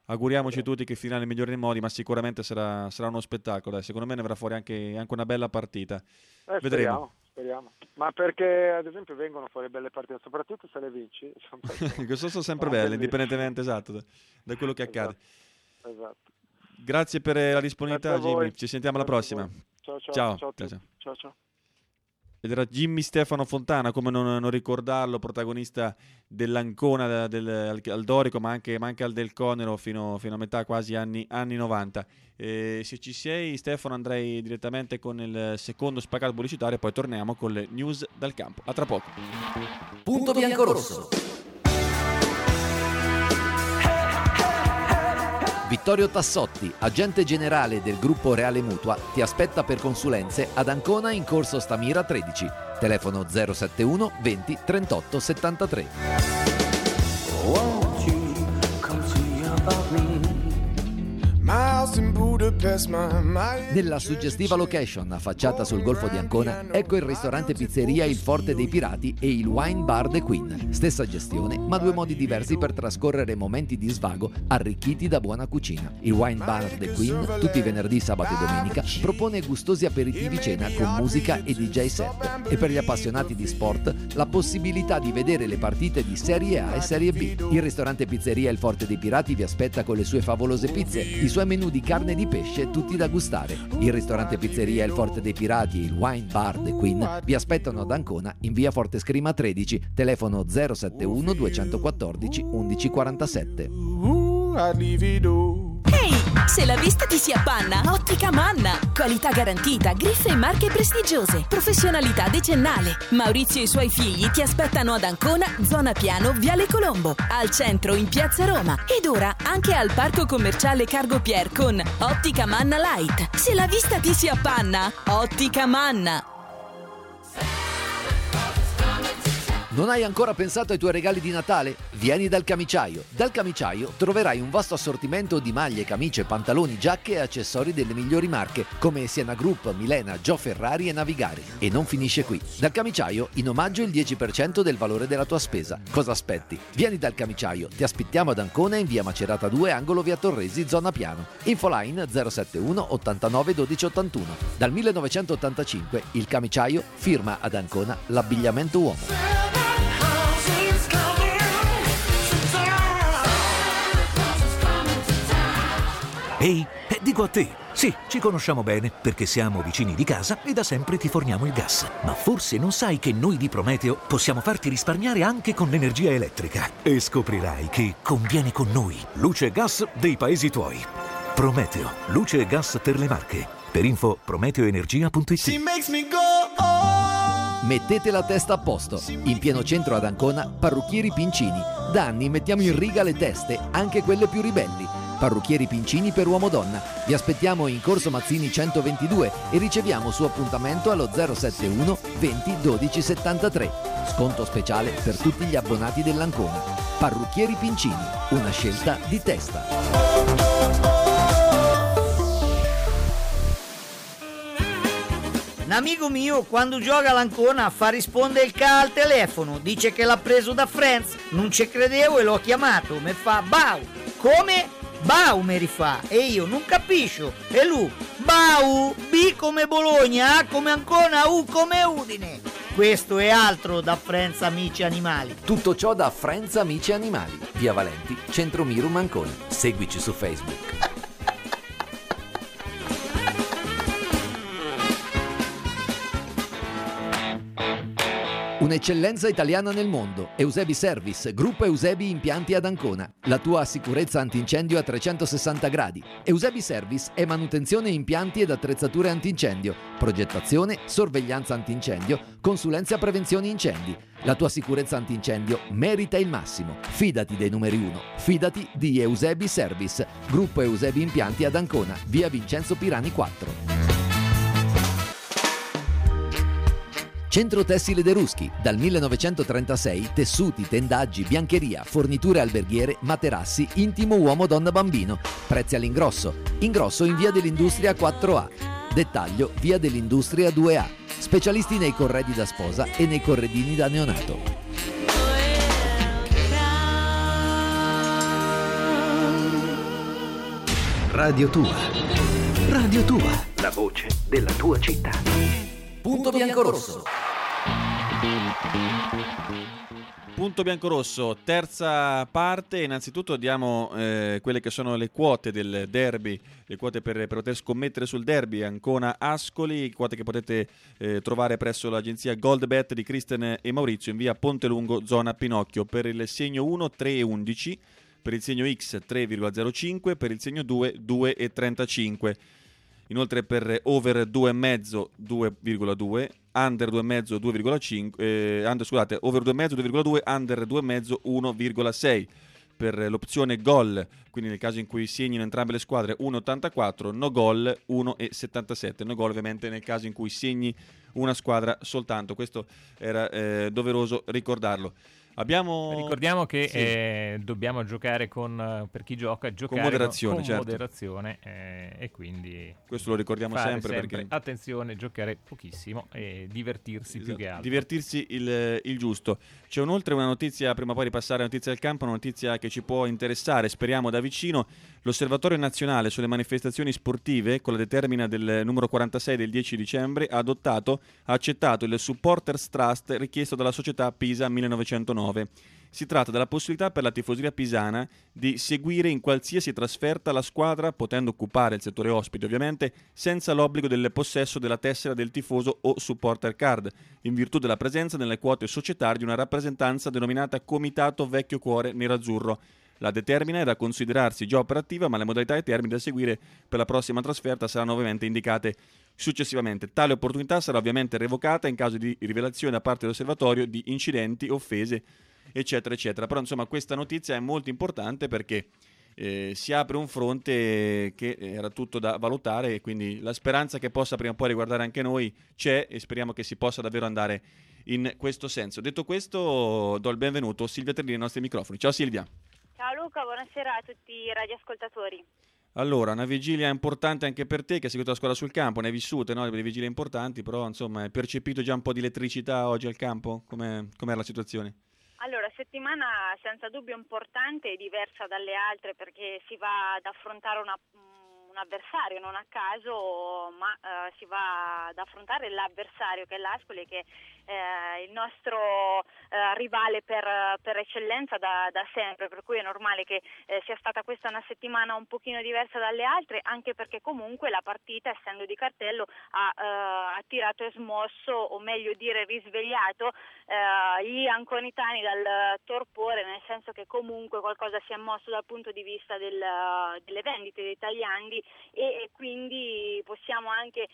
Auguriamoci tutti che il finale migliori nei modi, ma sicuramente sarà, sarà uno spettacolo. Eh. Secondo me ne verrà fuori anche, anche una bella partita. Eh, Vedremo. Speriamo, speriamo. Ma perché ad esempio vengono fuori belle partite, soprattutto se le vinci. Questo sono sempre belle, indipendentemente esatto, da, da quello che accade. Esatto. esatto. Grazie per la disponibilità, Jimmy. Ci sentiamo alla prossima. Ciao ciao. Ciao. Ciao, ciao, ciao. ciao, ciao. Ed era Jimmy Stefano Fontana, come non, non ricordarlo, protagonista dell'Ancona, del, al, al Dorico, ma anche, ma anche al Del Conero fino, fino a metà quasi anni, anni novanta. Eh, se ci sei, Stefano, andrei direttamente con il secondo spaccato pubblicitario e poi torniamo con le news dal campo. A tra poco. Punto biancorosso. Vittorio Tassotti, agente generale del gruppo Reale Mutua, ti aspetta per consulenze ad Ancona in corso Stamira tredici, telefono zero settantuno venti trentotto settantatré. Nella suggestiva location affacciata sul Golfo di Ancona, ecco il ristorante pizzeria Il Forte dei Pirati e il Wine Bar The Queen. Stessa gestione, ma due modi diversi per trascorrere momenti di svago arricchiti da buona cucina. Il Wine Bar The Queen, tutti i venerdì, sabato e domenica, propone gustosi aperitivi cena con musica e D J set. E per gli appassionati di sport, la possibilità di vedere le partite di Serie A e Serie B. Il ristorante pizzeria Il Forte dei Pirati vi aspetta con le sue favolose pizze, i suoi menù di carne e di pesce tutti da gustare. Il ristorante pizzeria Il Forte dei Pirati e il Wine Bar The Queen vi aspettano ad Ancona in via Forte Scrima tredici, telefono zero settantuno duecentoquattordici undici quarantasette. Ehi, se la vista ti si appanna, Ottica Manna. Qualità garantita, griffe e marche prestigiose, professionalità decennale. Maurizio e i suoi figli ti aspettano ad Ancona, zona Piano, Viale Colombo, al centro in Piazza Roma ed ora anche al parco commerciale Cargo Pier con Ottica Manna Light. Se la vista ti si appanna, Ottica Manna. Non hai ancora pensato ai tuoi regali di Natale? Vieni dal Camiciaio. Dal Camiciaio troverai un vasto assortimento di maglie, camicie, pantaloni, giacche e accessori delle migliori marche come Siena Group, Milena, Gio Ferrari e Navigari. E non finisce qui. Dal Camiciaio in omaggio il dieci per cento del valore della tua spesa. Cosa aspetti? Vieni dal Camiciaio. Ti aspettiamo ad Ancona in via Macerata due, angolo via Torresi, zona Piano. Infoline zero settantuno ottantanove dodici ottantuno. Dal millenovecentottantacinque il Camiciaio firma ad Ancona l'abbigliamento uomo. Ehi, eh, dico a te, sì, ci conosciamo bene perché siamo vicini di casa e da sempre ti forniamo il gas. Ma forse non sai che noi di Prometeo possiamo farti risparmiare anche con l'energia elettrica. E scoprirai che conviene con noi. Luce e gas dei paesi tuoi. Prometeo, luce e gas per le Marche. Per info prometeoenergia punto it. Mettete la testa a posto. In pieno centro ad Ancona, Parrucchieri Pincini. Da anni mettiamo in riga le teste, anche quelle più ribelli. Parrucchieri Pincini per uomo-donna. Vi aspettiamo in Corso Mazzini centoventidue e riceviamo su appuntamento allo zero settantuno venti dodici settantatré. Sconto speciale per tutti gli abbonati dell'Ancona. Parrucchieri Pincini, una scelta di testa. Un amico mio quando gioca all'Ancona fa rispondere il ca al telefono, dice che l'ha preso da Friends, non ci credevo e l'ho chiamato, mi fa Bau, come? Bau mi rifà e io non capisco e lui Bau, B come Bologna, A come Ancona, U come Udine. Questo è altro da Friends Amici Animali. Tutto ciò da Friends Amici Animali, via Valenti, Centro Mirum Ancona. Seguici su Facebook. Un'eccellenza italiana nel mondo. Eusebi Service, gruppo Eusebi Impianti ad Ancona. La tua sicurezza antincendio a trecentosessanta gradi. Eusebi Service è manutenzione impianti ed attrezzature antincendio, progettazione, sorveglianza antincendio, consulenza prevenzione incendi. La tua sicurezza antincendio merita il massimo. Fidati dei numeri uno. Fidati di Eusebi Service, gruppo Eusebi Impianti ad Ancona, via Vincenzo Pirani quattro. Centro Tessile De Ruschi, dal millenovecentotrentasei, tessuti, tendaggi, biancheria, forniture alberghiere, materassi, intimo uomo, donna, bambino. Prezzi all'ingrosso. Ingrosso in via dell'Industria quattro A. Dettaglio via dell'Industria due A. Specialisti nei corredi da sposa e nei corredini da neonato. Radio Tua. Radio Tua, la voce della tua città. Punto biancorosso. Punto biancorosso, terza parte. Innanzitutto diamo eh, quelle che sono le quote del derby, le quote per, per poter scommettere sul derby Ancona-Ascoli, quote che potete eh, trovare presso l'agenzia Goldbet di Kristen e Maurizio in via Pontelungo, zona Pinocchio. Per il segno uno tre virgola undici, per il segno X tre virgola zero cinque, per il segno due due virgola trentacinque. Inoltre per over due virgola cinque due virgola due, under due virgola cinque due virgola cinque, eh, under, scusate, over due virgola cinque due virgola due, under due virgola cinque uno virgola sei. Per l'opzione gol, quindi nel caso in cui segnino entrambe le squadre uno virgola ottantaquattro, no gol uno virgola settantasette. No gol ovviamente nel caso in cui segni una squadra soltanto. Questo era eh, doveroso ricordarlo. Abbiamo... Ricordiamo che sì. eh, dobbiamo giocare con, per chi gioca, giocare con moderazione, con, con certo. moderazione eh, e quindi questo lo ricordiamo fare sempre, sempre perché attenzione, giocare pochissimo e divertirsi esatto. più che altro. Divertirsi il, il giusto. C'è un'oltre una notizia, prima poi di passare alla notizia del campo, una notizia che ci può interessare, speriamo da vicino. L'Osservatorio Nazionale sulle manifestazioni sportive, con la determina del numero quarantasei del dieci dicembre, ha adottato, ha accettato il Supporters Trust richiesto dalla società Pisa millenovecentonove. Si tratta della possibilità per la tifoseria pisana di seguire in qualsiasi trasferta la squadra, potendo occupare il settore ospite ovviamente, senza l'obbligo del possesso della tessera del tifoso o supporter card, in virtù della presenza nelle quote societarie di una rappresentanza denominata Comitato Vecchio Cuore Nerazzurro. La determina è da considerarsi già operativa, ma le modalità e i termini da seguire per la prossima trasferta saranno ovviamente indicate successivamente. Tale opportunità sarà ovviamente revocata in caso di rivelazione da parte dell'osservatorio di incidenti, offese, eccetera, eccetera. Però insomma questa notizia è molto importante perché eh, si apre un fronte che era tutto da valutare e quindi la speranza che possa prima o poi riguardare anche noi c'è e speriamo che si possa davvero andare in questo senso. Detto questo, do il benvenuto a Silvia Terlini ai nostri microfoni. Ciao Silvia. Ciao Luca, buonasera a tutti i radioascoltatori. Allora, una vigilia importante anche per te che hai seguito la scuola sul campo, ne hai vissute, no? Delle vigilie importanti, però insomma hai percepito già un po' di elettricità oggi al campo? Com'è, com'era la situazione? Allora, settimana senza dubbio importante e diversa dalle altre perché si va ad affrontare una, un avversario, non a caso, ma eh, si va ad affrontare l'avversario che è l'Ascoli, che Eh, il nostro eh, rivale per, per eccellenza da, da sempre, per cui è normale che eh, sia stata questa una settimana un pochino diversa dalle altre, anche perché comunque la partita, essendo di cartello, ha eh, attirato e smosso, o meglio dire risvegliato, eh, gli anconitani dal torpore, nel senso che comunque qualcosa si è mosso dal punto di vista del, delle vendite dei tagliandi e, e quindi possiamo anche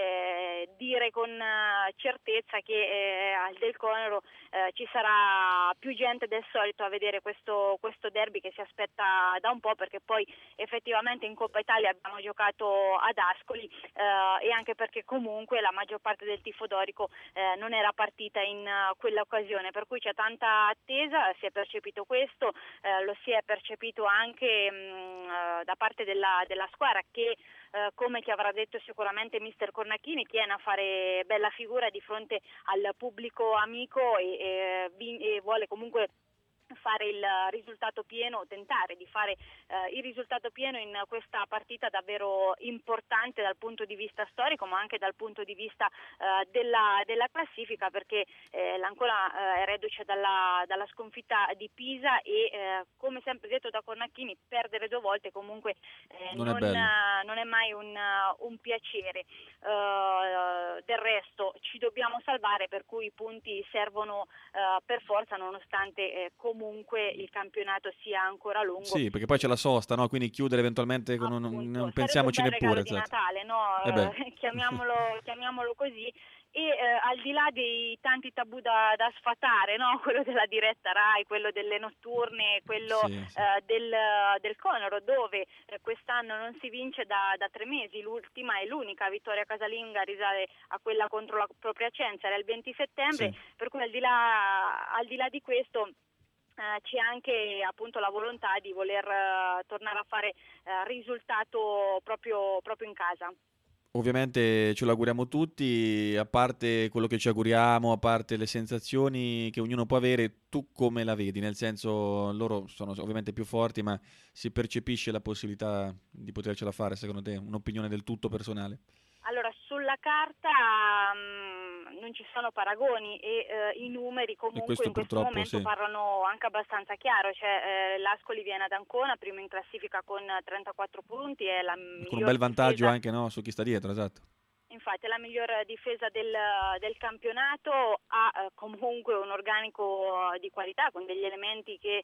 eh, dire con uh, certezza che eh, al Del Conero eh, ci sarà più gente del solito a vedere questo, questo derby che si aspetta da un po', perché poi effettivamente in Coppa Italia abbiamo giocato ad Ascoli eh, e anche perché comunque la maggior parte del tifo dorico eh, non era partita in uh, quell'occasione, per cui c'è tanta attesa, si è percepito questo, eh, lo si è percepito anche mh, da parte della, della squadra che Uh, come ti avrà detto sicuramente mister Cornacchini, tiene a fare bella figura di fronte al pubblico amico e, e, e vuole comunque fare il risultato pieno, tentare di fare eh, il risultato pieno in questa partita davvero importante dal punto di vista storico, ma anche dal punto di vista eh, della, della classifica, perché eh, l'Ancona eh, è reduce dalla, dalla sconfitta di Pisa e eh, come sempre detto da Cornacchini, perdere due volte comunque eh, non, non, è non è mai un, un piacere. Uh, del resto ci dobbiamo salvare, per cui i punti servono uh, per forza, nonostante eh, comunque il campionato sia ancora lungo. Sì, perché poi c'è la sosta, no? Quindi chiudere eventualmente con un, non pensiamoci un neppure. Di Natale, no? Eh chiamiamolo, chiamiamolo così. E eh, al di là dei tanti tabù da, da sfatare, no? Quello della diretta Rai, quello delle notturne, quello sì, sì. Eh, del, del Conero, dove eh, quest'anno non si vince da, da tre mesi, l'ultima e l'unica vittoria casalinga risale a quella contro la propria Cenza, era il venti settembre, sì. Per cui al di là, al di là di questo Uh, c'è anche appunto la volontà di voler uh, tornare a fare uh, risultato proprio, proprio in casa. Ovviamente ce lo auguriamo tutti, a parte quello che ci auguriamo, a parte le sensazioni che ognuno può avere, tu come la vedi? Nel senso, loro sono ovviamente più forti, ma si percepisce la possibilità di potercela fare, secondo te? Un'opinione del tutto personale? Allora, sulla carta mh, non ci sono paragoni e eh, i numeri comunque questo in questo purtroppo, momento sì. parlano anche abbastanza chiaro, cioè eh, l'Ascoli viene ad Ancona, primo in classifica con trentaquattro punti, è la miglior Con un bel vantaggio difesa. anche, no, su chi sta dietro, esatto. Infatti è la miglior difesa del, del campionato, ha eh, comunque un organico di qualità con degli elementi che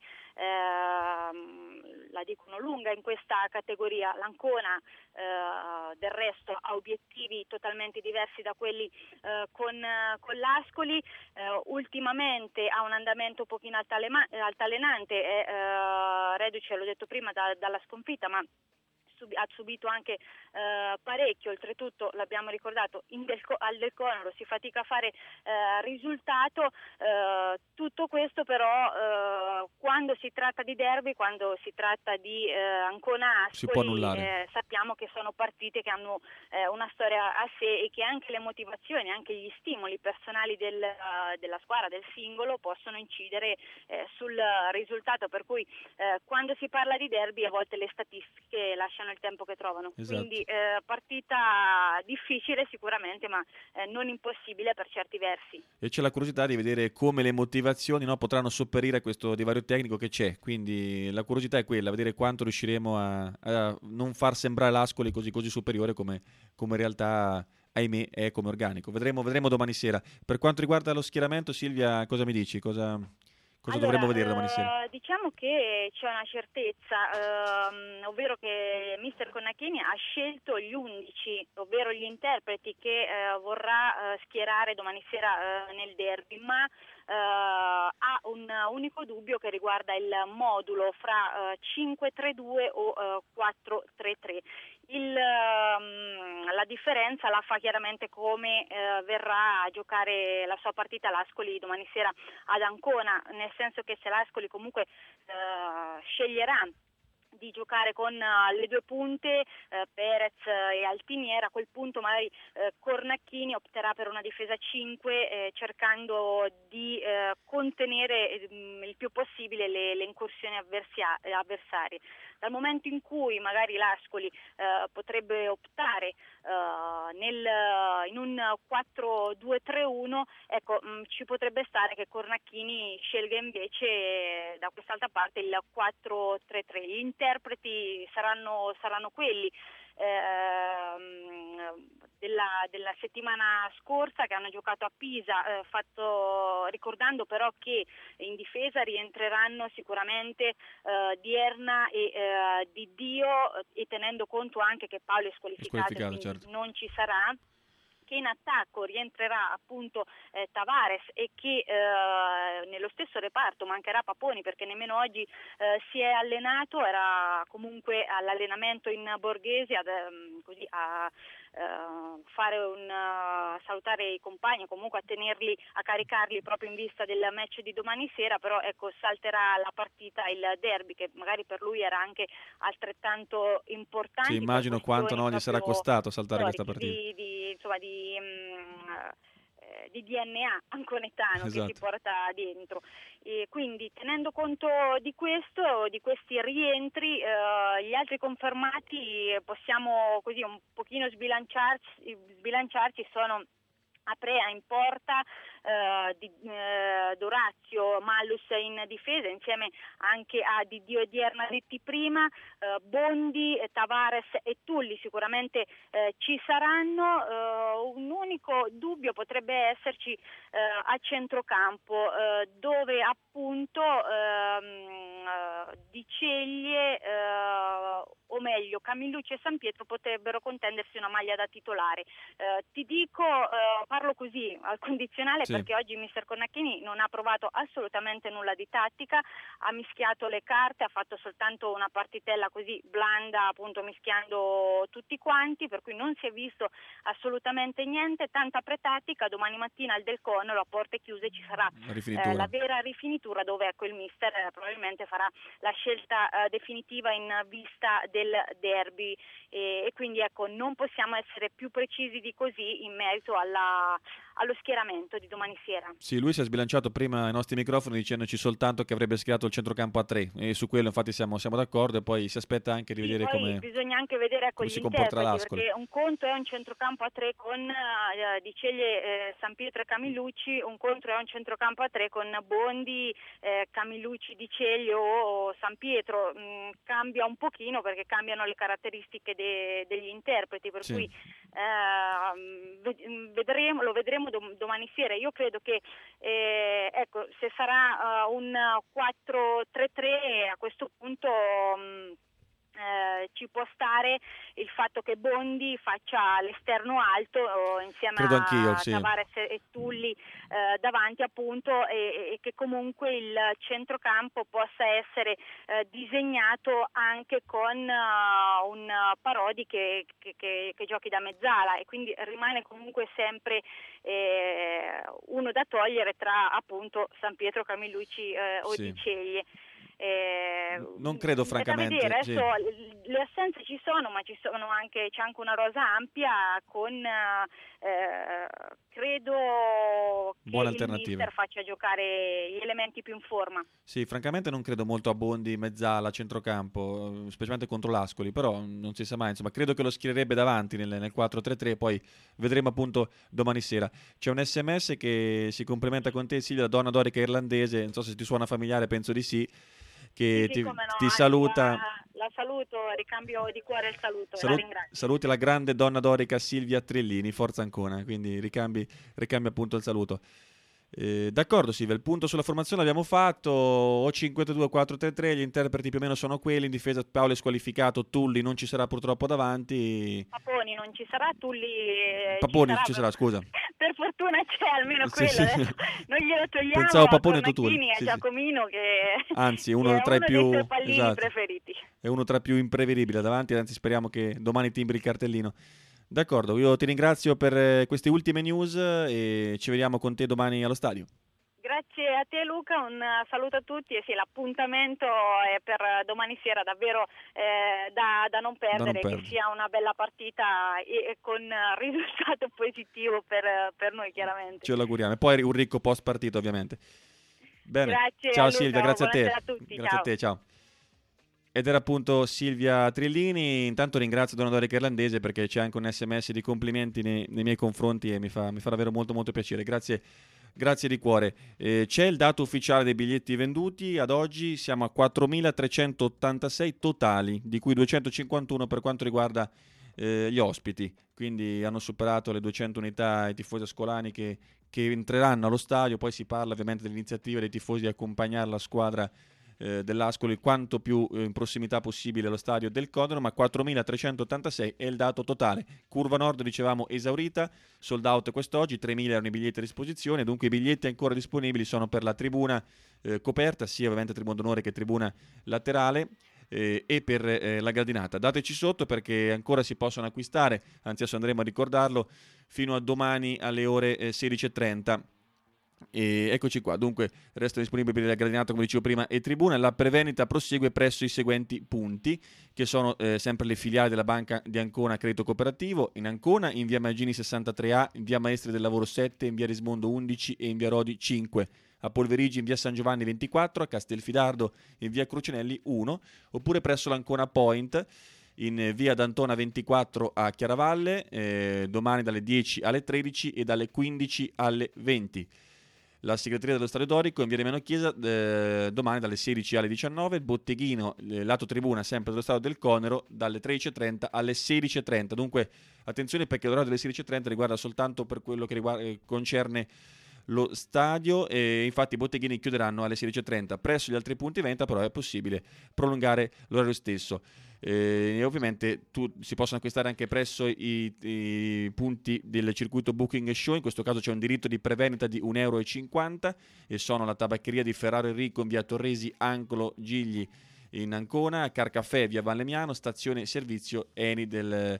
eh, la dicono lunga in questa categoria. L'Ancona eh, del resto ha obiettivi totalmente diversi da quelli eh, con, con l'Ascoli, eh, ultimamente ha un andamento un pochino altalema- altalenante, è eh, reduce, l'ho detto prima, da, dalla sconfitta, ma ha subito anche eh, parecchio, oltretutto l'abbiamo ricordato in del, al Del Conero si fatica a fare eh, risultato, eh, tutto questo però eh, quando si tratta di derby, quando si tratta di eh, Ancona Si può Ascoli, annullare. eh, sappiamo che sono partite che hanno eh, una storia a sé e che anche le motivazioni, anche gli stimoli personali del, uh, della squadra, del singolo possono incidere eh, sul risultato, per cui eh, quando si parla di derby a volte le statistiche lasciano il tempo che trovano. Esatto. Quindi eh, partita difficile sicuramente, ma eh, non impossibile per certi versi. E c'è la curiosità di vedere come le motivazioni, no, potranno sopperire a questo divario tecnico che c'è, quindi la curiosità è quella, vedere quanto riusciremo a, a non far sembrare l'Ascoli così, così superiore come, come in realtà, ahimè, è come organico. Vedremo, vedremo domani sera. Per quanto riguarda lo schieramento, Silvia, cosa mi dici? Cosa... Cosa allora, dovremmo vedere domani sera? Eh, diciamo che c'è una certezza, ehm, ovvero che mister Connacchini ha scelto gli undici, ovvero gli interpreti che eh, vorrà eh, schierare domani sera eh, nel derby, ma eh, ha un unico dubbio che riguarda il modulo fra eh, cinque tre due o eh, quattro tre tre. Il, um, la differenza la fa chiaramente come eh, verrà a giocare la sua partita l'Ascoli domani sera ad Ancona, nel senso che se l'Ascoli comunque eh, sceglierà di giocare con uh, le due punte, uh, Perez uh, e Altiniera, a quel punto magari uh, Cornacchini opterà per una difesa cinque eh, cercando di uh, contenere um, il più possibile le, le incursioni avversia- avversarie. Dal momento in cui magari l'Ascoli uh, potrebbe optare uh, nel, uh, in un quattro due tre uno, ecco, mh, ci potrebbe stare che Cornacchini scelga invece eh, da quest'altra parte il quattro tre tre. Gli interpreti saranno, saranno quelli ehm, della, della settimana scorsa che hanno giocato a Pisa, eh, fatto, ricordando però che in difesa rientreranno sicuramente eh, Dierna e eh, Di Dio, e tenendo conto anche che Paolo è squalificato, Squalificato, quindi certo. non ci sarà, che in attacco rientrerà appunto eh, Tavares e che eh, nello stesso reparto mancherà Paponi, perché nemmeno oggi eh, si è allenato, era comunque all'allenamento in Borghese ad, ehm, così a eh, fare un uh, salutare i compagni, comunque a tenerli, a caricarli proprio in vista del match di domani sera, però ecco salterà la partita, il derby, che magari per lui era anche altrettanto importante. Sì, immagino quanto no, gli sarà costato saltare questa partita. Di, di, insomma, di, mh, eh, di D N A anconetano, Esatto. che si porta dentro. E quindi tenendo conto di questo, di questi rientri, eh, gli altri confermati possiamo così un pochino sbilanciarci, sbilanciarci sono Aprea in porta, eh, di, eh, Dorazio, Mallus in difesa, insieme anche a Di Dio e Dierna detti prima, eh, Bondi, eh, Tavares e Tulli sicuramente eh, ci saranno. Eh, un unico dubbio potrebbe esserci eh, a centrocampo, eh, dove appunto ehm, eh, Di Ceglie eh, o meglio Camillucci e San Pietro potrebbero contendersi una maglia da titolare. Eh, ti dico, eh, parlo così al condizionale, sì, perché oggi mister Connacchini non ha provato assolutamente nulla di tattica, ha mischiato le carte, ha fatto soltanto una partitella così blanda, appunto mischiando tutti quanti, per cui non si è visto assolutamente niente, tanta pretattica. Domani mattina al Del Conero a porte chiuse ci sarà La rifinitura. eh, la vera rifinitura, dove ecco il mister eh, probabilmente farà la scelta eh, definitiva in vista del derby e, e quindi ecco non possiamo essere più precisi di così in merito alla, allo schieramento di domani sera. Sì, lui si è sbilanciato prima ai nostri microfoni dicendoci soltanto che avrebbe schierato il centrocampo a tre e su quello infatti siamo, siamo d'accordo e poi si aspetta anche di sì, vedere poi come bisogna anche vedere ecco, come gli si comporterà interpreti, l'Ascoli. perché un conto è un centrocampo a tre con eh, Di Ceglie, eh, San Pietro e Camillucci, un conto è un centrocampo a tre con Bondi, eh, Camillucci, Di Ceglie o San Pietro. Mm, cambia un pochino perché cambiano le caratteristiche de- degli interpreti, per Sì. cui eh, vedremo, lo vedremo dom- domani sera. Io credo che eh, ecco, se sarà uh, un quattro tre tre a questo punto mh, eh, ci può stare il fatto che Bondi faccia l'esterno alto oh, insieme Credo a anch'io, sì. Tavares e Tulli eh, davanti appunto e, e che comunque il centrocampo possa essere eh, disegnato anche con uh, un Parodi che, che, che, che giochi da mezzala e quindi rimane comunque sempre eh, uno da togliere tra appunto San Pietro, Camillucci eh, o Sì. Di Ceglie. Eh, Non credo è da francamente. vedere. Adesso Sì. le assenze ci sono, ma ci sono anche, c'è anche una rosa ampia con eh, credo che Buone il alternative. mister faccia giocare gli elementi più in forma. Sì, francamente non credo molto a Bondi, mezzala, centrocampo, specialmente contro l'Ascoli, però non si sa mai, insomma, credo che lo schiererebbe davanti nel, nel quattro tre tre, poi vedremo appunto domani sera. C'è un sms che si complimenta con te, Silvia, la donna dorica irlandese, non so se ti suona familiare, penso di sì, che Sì, sì, ti, come no, ti anzi, saluta. La, la saluto, ricambio di cuore il saluto, Salut- la ringrazio. saluti la grande donna dorica Silvia Trellini, forza Ancona, quindi ricambi, ricambi appunto il saluto. Eh, d'accordo Silvia, il punto sulla formazione l'abbiamo fatto, o cinque tre due quattro tre tre, gli interpreti più o meno sono quelli, in difesa Paolo è squalificato, Tulli non ci sarà purtroppo davanti. Paponi non ci sarà, Tulli eh, Paponi ci ci sarà, scusa. Per fortuna c'è almeno Sì, quello, sì. adesso non glielo togliamo. Pensavo Paponi a e Totulli, Cornacchini e sì, a sì. Giacomino che Anzi, uno che è tra i uno più dei suoi pallini esatto. preferiti. È uno tra i più imprevedibili davanti, anzi speriamo che domani timbri il cartellino. D'accordo, io ti ringrazio per eh, queste ultime news e ci vediamo con te domani allo stadio. Grazie a te Luca, un saluto a tutti e sì, l'appuntamento è per domani sera davvero eh, da, da non perdere, Da non perdere. che sia una bella partita e, e con risultato positivo per, per noi chiaramente. Ce l'auguriamo. E poi un ricco post partita ovviamente. Bene. Grazie Ciao a Luca, Silvia, grazie a te. buonasera a tutti, grazie ciao. a te, ciao. Ed era appunto Silvia Trillini. Intanto ringrazio Donna Dorica Irlandese perché c'è anche un sms di complimenti nei, nei miei confronti e mi fa, mi fa davvero molto molto piacere. Grazie, grazie di cuore. Eh, c'è il dato ufficiale dei biglietti venduti. Ad oggi siamo a quattromilatrecentottantasei totali, di cui duecentocinquantuno per quanto riguarda eh, gli ospiti. Quindi hanno superato le duecento unità i tifosi ascolani che, che entreranno allo stadio. Poi si parla ovviamente dell'iniziativa dei tifosi di accompagnare la squadra dell'Ascoli quanto più in prossimità possibile allo stadio del Codero, ma quattromilatrecentottantasei è il dato totale. Curva Nord dicevamo esaurita, sold out quest'oggi, tremila erano i biglietti a disposizione, dunque i biglietti ancora disponibili sono per la tribuna eh, coperta, sia ovviamente tribuna d'onore che tribuna laterale, eh, e per eh, la gradinata. Dateci sotto perché ancora si possono acquistare, anzi adesso andremo a ricordarlo, fino a domani alle ore eh, sedici e trenta. E eccoci qua, dunque restano disponibili per la gradinata come dicevo prima e tribuna. La prevendita prosegue presso i seguenti punti che sono eh, sempre le filiali della Banca di Ancona Credito Cooperativo in Ancona, in via Magini sessantatré A, in via Maestri del Lavoro sette, in via Rismondo undici e in via Rodi cinque, a Polverigi in via San Giovanni ventiquattro, a Castelfidardo in via Crucinelli uno, oppure presso l'Ancona Point in via D'Antona ventiquattro a Chiaravalle, eh, domani dalle dieci alle tredici e dalle quindici alle venti. La segreteria dello Stadio Dorico in via Meno Chiesa eh, domani dalle sedici alle diciannove, il botteghino eh, lato tribuna sempre dello Stadio del Conero dalle tredici e trenta alle sedici e trenta. Dunque attenzione perché l'orario delle sedici e trenta riguarda soltanto per quello che riguarda, eh, concerne lo stadio e infatti i botteghini chiuderanno alle sedici e trenta. Presso gli altri punti venta però è possibile prolungare l'orario stesso. Eh, e ovviamente tu, si possono acquistare anche presso i, i punti del circuito Booking e Show. In questo caso c'è un diritto di prevendita di un euro e cinquanta e sono la tabaccheria di Ferraro Enrico in via Torresi Ancolo Gigli in Ancona, Carcaffè via Valemiano, stazione servizio Eni del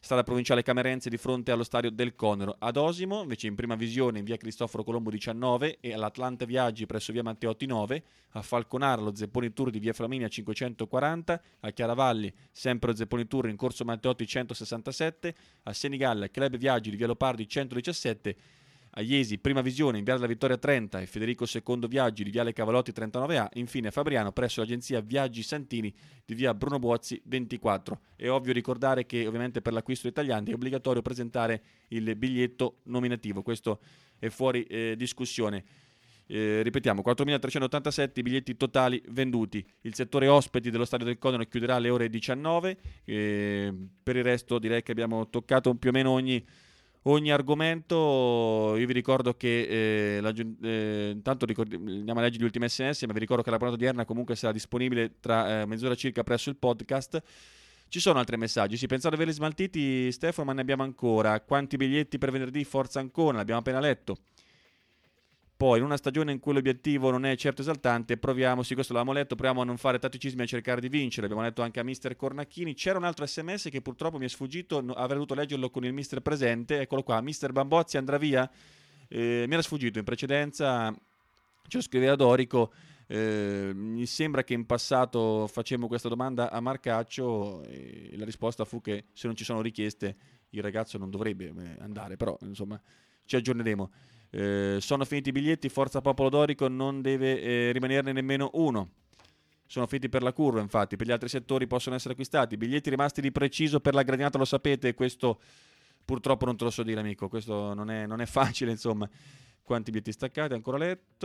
strada provinciale Camerense di fronte allo stadio del Conero. Ad Osimo, invece in prima visione in via Cristoforo Colombo diciannove e all'Atlante Viaggi presso via Matteotti nove, a Falconara lo Zepponi Tour di via Flaminia cinquecentoquaranta, a Chiaravalli sempre lo Zepponi Tour in corso Matteotti centosessantasette, a Senigallia Club Viaggi di via Lopardi centodiciassette, a Iesi prima visione in Viale della Vittoria trenta e Federico secondo Viaggi di Viale Cavalotti trentanove A, infine a Fabriano presso l'agenzia Viaggi Santini di via Bruno Buozzi ventiquattro. È ovvio ricordare che ovviamente per l'acquisto italiano è obbligatorio presentare il biglietto nominativo, questo è fuori eh, discussione. Eh, ripetiamo, quattromilatrecentottantasette i biglietti totali venduti. Il settore ospiti dello Stadio del Conero chiuderà alle ore diciannove, eh, per il resto direi che abbiamo toccato più o meno ogni ogni argomento. Io vi ricordo che eh, la, eh, intanto ricordi, andiamo a leggere gli ultimi sms, ma vi ricordo che la puntata odierna comunque sarà disponibile tra eh, mezz'ora circa presso il podcast. Ci sono altri messaggi, sì, pensate di averli smaltiti Stefano, ma ne abbiamo ancora. Quanti biglietti per venerdì Forza Ancona, l'abbiamo appena letto. Poi in una stagione in cui l'obiettivo non è certo esaltante, proviamo, sì questo l'avevamo letto, proviamo a non fare tatticismi e a cercare di vincere. Abbiamo letto anche a mister Cornacchini. C'era un altro sms che purtroppo mi è sfuggito, no, avrei dovuto leggerlo con il mister presente, eccolo qua, mister Bambozzi andrà via, eh, mi era sfuggito in precedenza, ce lo scriveva Dorico, eh, mi sembra che in passato facemmo questa domanda a Marcaccio e la risposta fu che se non ci sono richieste il ragazzo non dovrebbe andare, però insomma ci aggiorneremo. Eh, sono finiti i biglietti, Forza Popolo Dorico non deve eh, rimanerne nemmeno uno. Sono finiti per la curva, infatti, per gli altri settori possono essere acquistati. Biglietti rimasti di preciso per la gradinata, lo sapete, questo purtroppo non te lo so dire, amico, questo non è, non è facile, insomma. Quanti biglietti staccati, ancora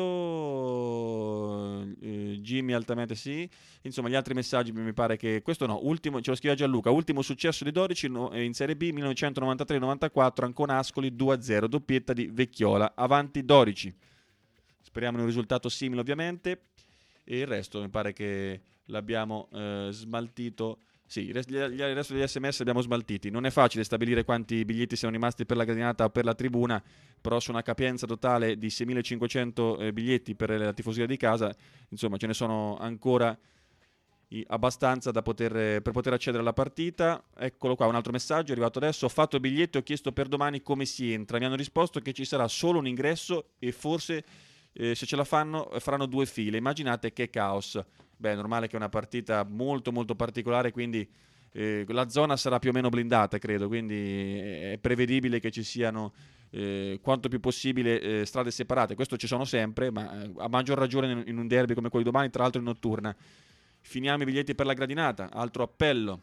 letto, eh, Jimmy altamente sì, insomma gli altri messaggi mi pare che, questo no, ultimo, ce lo scrive Gianluca, ultimo successo di Dorici no, in Serie B millenovecentonovantatré novantaquattro, Ancona Ascoli due a zero, doppietta di Vecchiola, avanti Dorici, speriamo in un risultato simile ovviamente, e il resto mi pare che l'abbiamo eh, smaltito. Sì, il resto degli sms li abbiamo smaltiti. Non è facile stabilire quanti biglietti siano rimasti per la gradinata o per la tribuna, però su una capienza totale di seimilacinquecento eh, biglietti per la tifoseria di casa, insomma ce ne sono ancora i, abbastanza da poter, per poter accedere alla partita. Eccolo qua, un altro messaggio è arrivato adesso. Ho fatto il biglietto e ho chiesto per domani come si entra. Mi hanno risposto che ci sarà solo un ingresso e forse eh, se ce la fanno faranno due file. Immaginate che caos. Beh, è normale che è una partita molto molto particolare, quindi eh, la zona sarà più o meno blindata, credo, quindi è prevedibile che ci siano eh, quanto più possibile eh, strade separate. Questo ci sono sempre, ma eh, a maggior ragione in un derby come quello di domani, tra l'altro in notturna. Finiamo i biglietti per la gradinata, altro appello.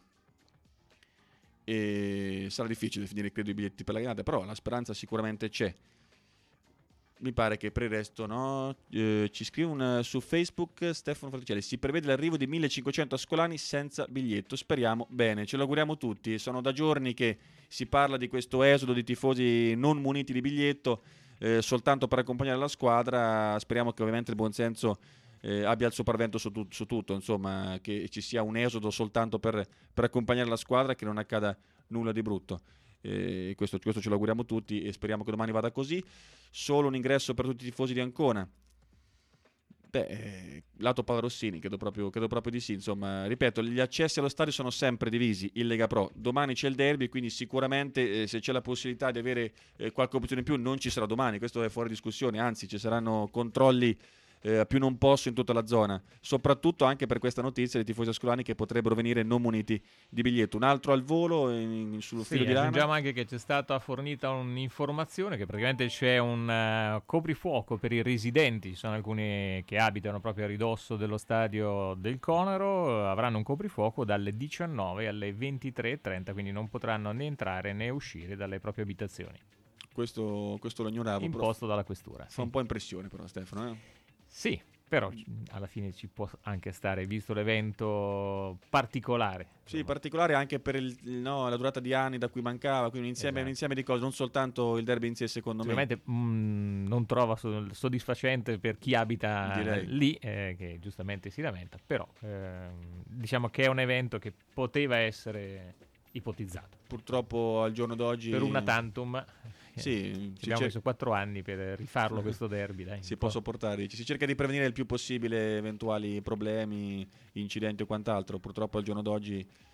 E sarà difficile finire, credo, i biglietti per la gradinata, però la speranza sicuramente c'è. Mi pare che per il resto no. Eh, ci scrive un, su Facebook Stefano Falticelli, si prevede l'arrivo di millecinquecento ascolani senza biglietto, speriamo bene, ce lo auguriamo tutti. Sono da giorni che si parla di questo esodo di tifosi non muniti di biglietto eh, soltanto per accompagnare la squadra. Speriamo che ovviamente il buonsenso eh, abbia il sopravvento su, tu, su tutto, insomma, che ci sia un esodo soltanto per, per accompagnare la squadra, che non accada nulla di brutto. Eh, questo, questo ce lo auguriamo tutti e speriamo che domani vada così. Solo un ingresso per tutti i tifosi di Ancona. Beh, eh, lato Palarossini, credo proprio, credo proprio di sì. Insomma, ripeto, gli accessi allo stadio sono sempre divisi in Lega Pro. Domani c'è il derby, quindi sicuramente eh, se c'è la possibilità di avere eh, qualche opzione in più non ci sarà domani, questo è fuori discussione, anzi ci saranno controlli Eh, più non posso in tutta la zona, soprattutto anche per questa notizia dei tifosi ascolani che potrebbero venire non muniti di biglietto. Un altro al volo in, in, sul sì, filo di lana. Aggiungiamo anche che c'è stata fornita un'informazione che praticamente c'è un uh, coprifuoco per i residenti, ci sono alcuni che abitano proprio a ridosso dello stadio del Conero, avranno un coprifuoco dalle diciannove alle ventitré e trenta, quindi non potranno né entrare né uscire dalle proprie abitazioni. Questo, questo lo ignoravo. Imposto però dalla questura. Fa sì. un po' impressione però Stefano, eh? Sì, però alla fine ci può anche stare, visto l'evento particolare. Sì, particolare anche per il, no, la durata di anni da cui mancava, quindi un insieme, esatto. un insieme di cose, non soltanto il derby in sé, secondo Sicuramente, me. Mh, non trova soddisfacente per chi abita Direi. lì, eh, che giustamente si lamenta, però eh, diciamo che è un evento che poteva essere ipotizzato. Purtroppo al giorno d'oggi... Per una tantum... Sì, ci abbiamo messo quattro anni per rifarlo questo derby, dai, si può sopportare, ci si cerca di prevenire il più possibile eventuali problemi, incidenti o quant'altro. Purtroppo al giorno d'oggi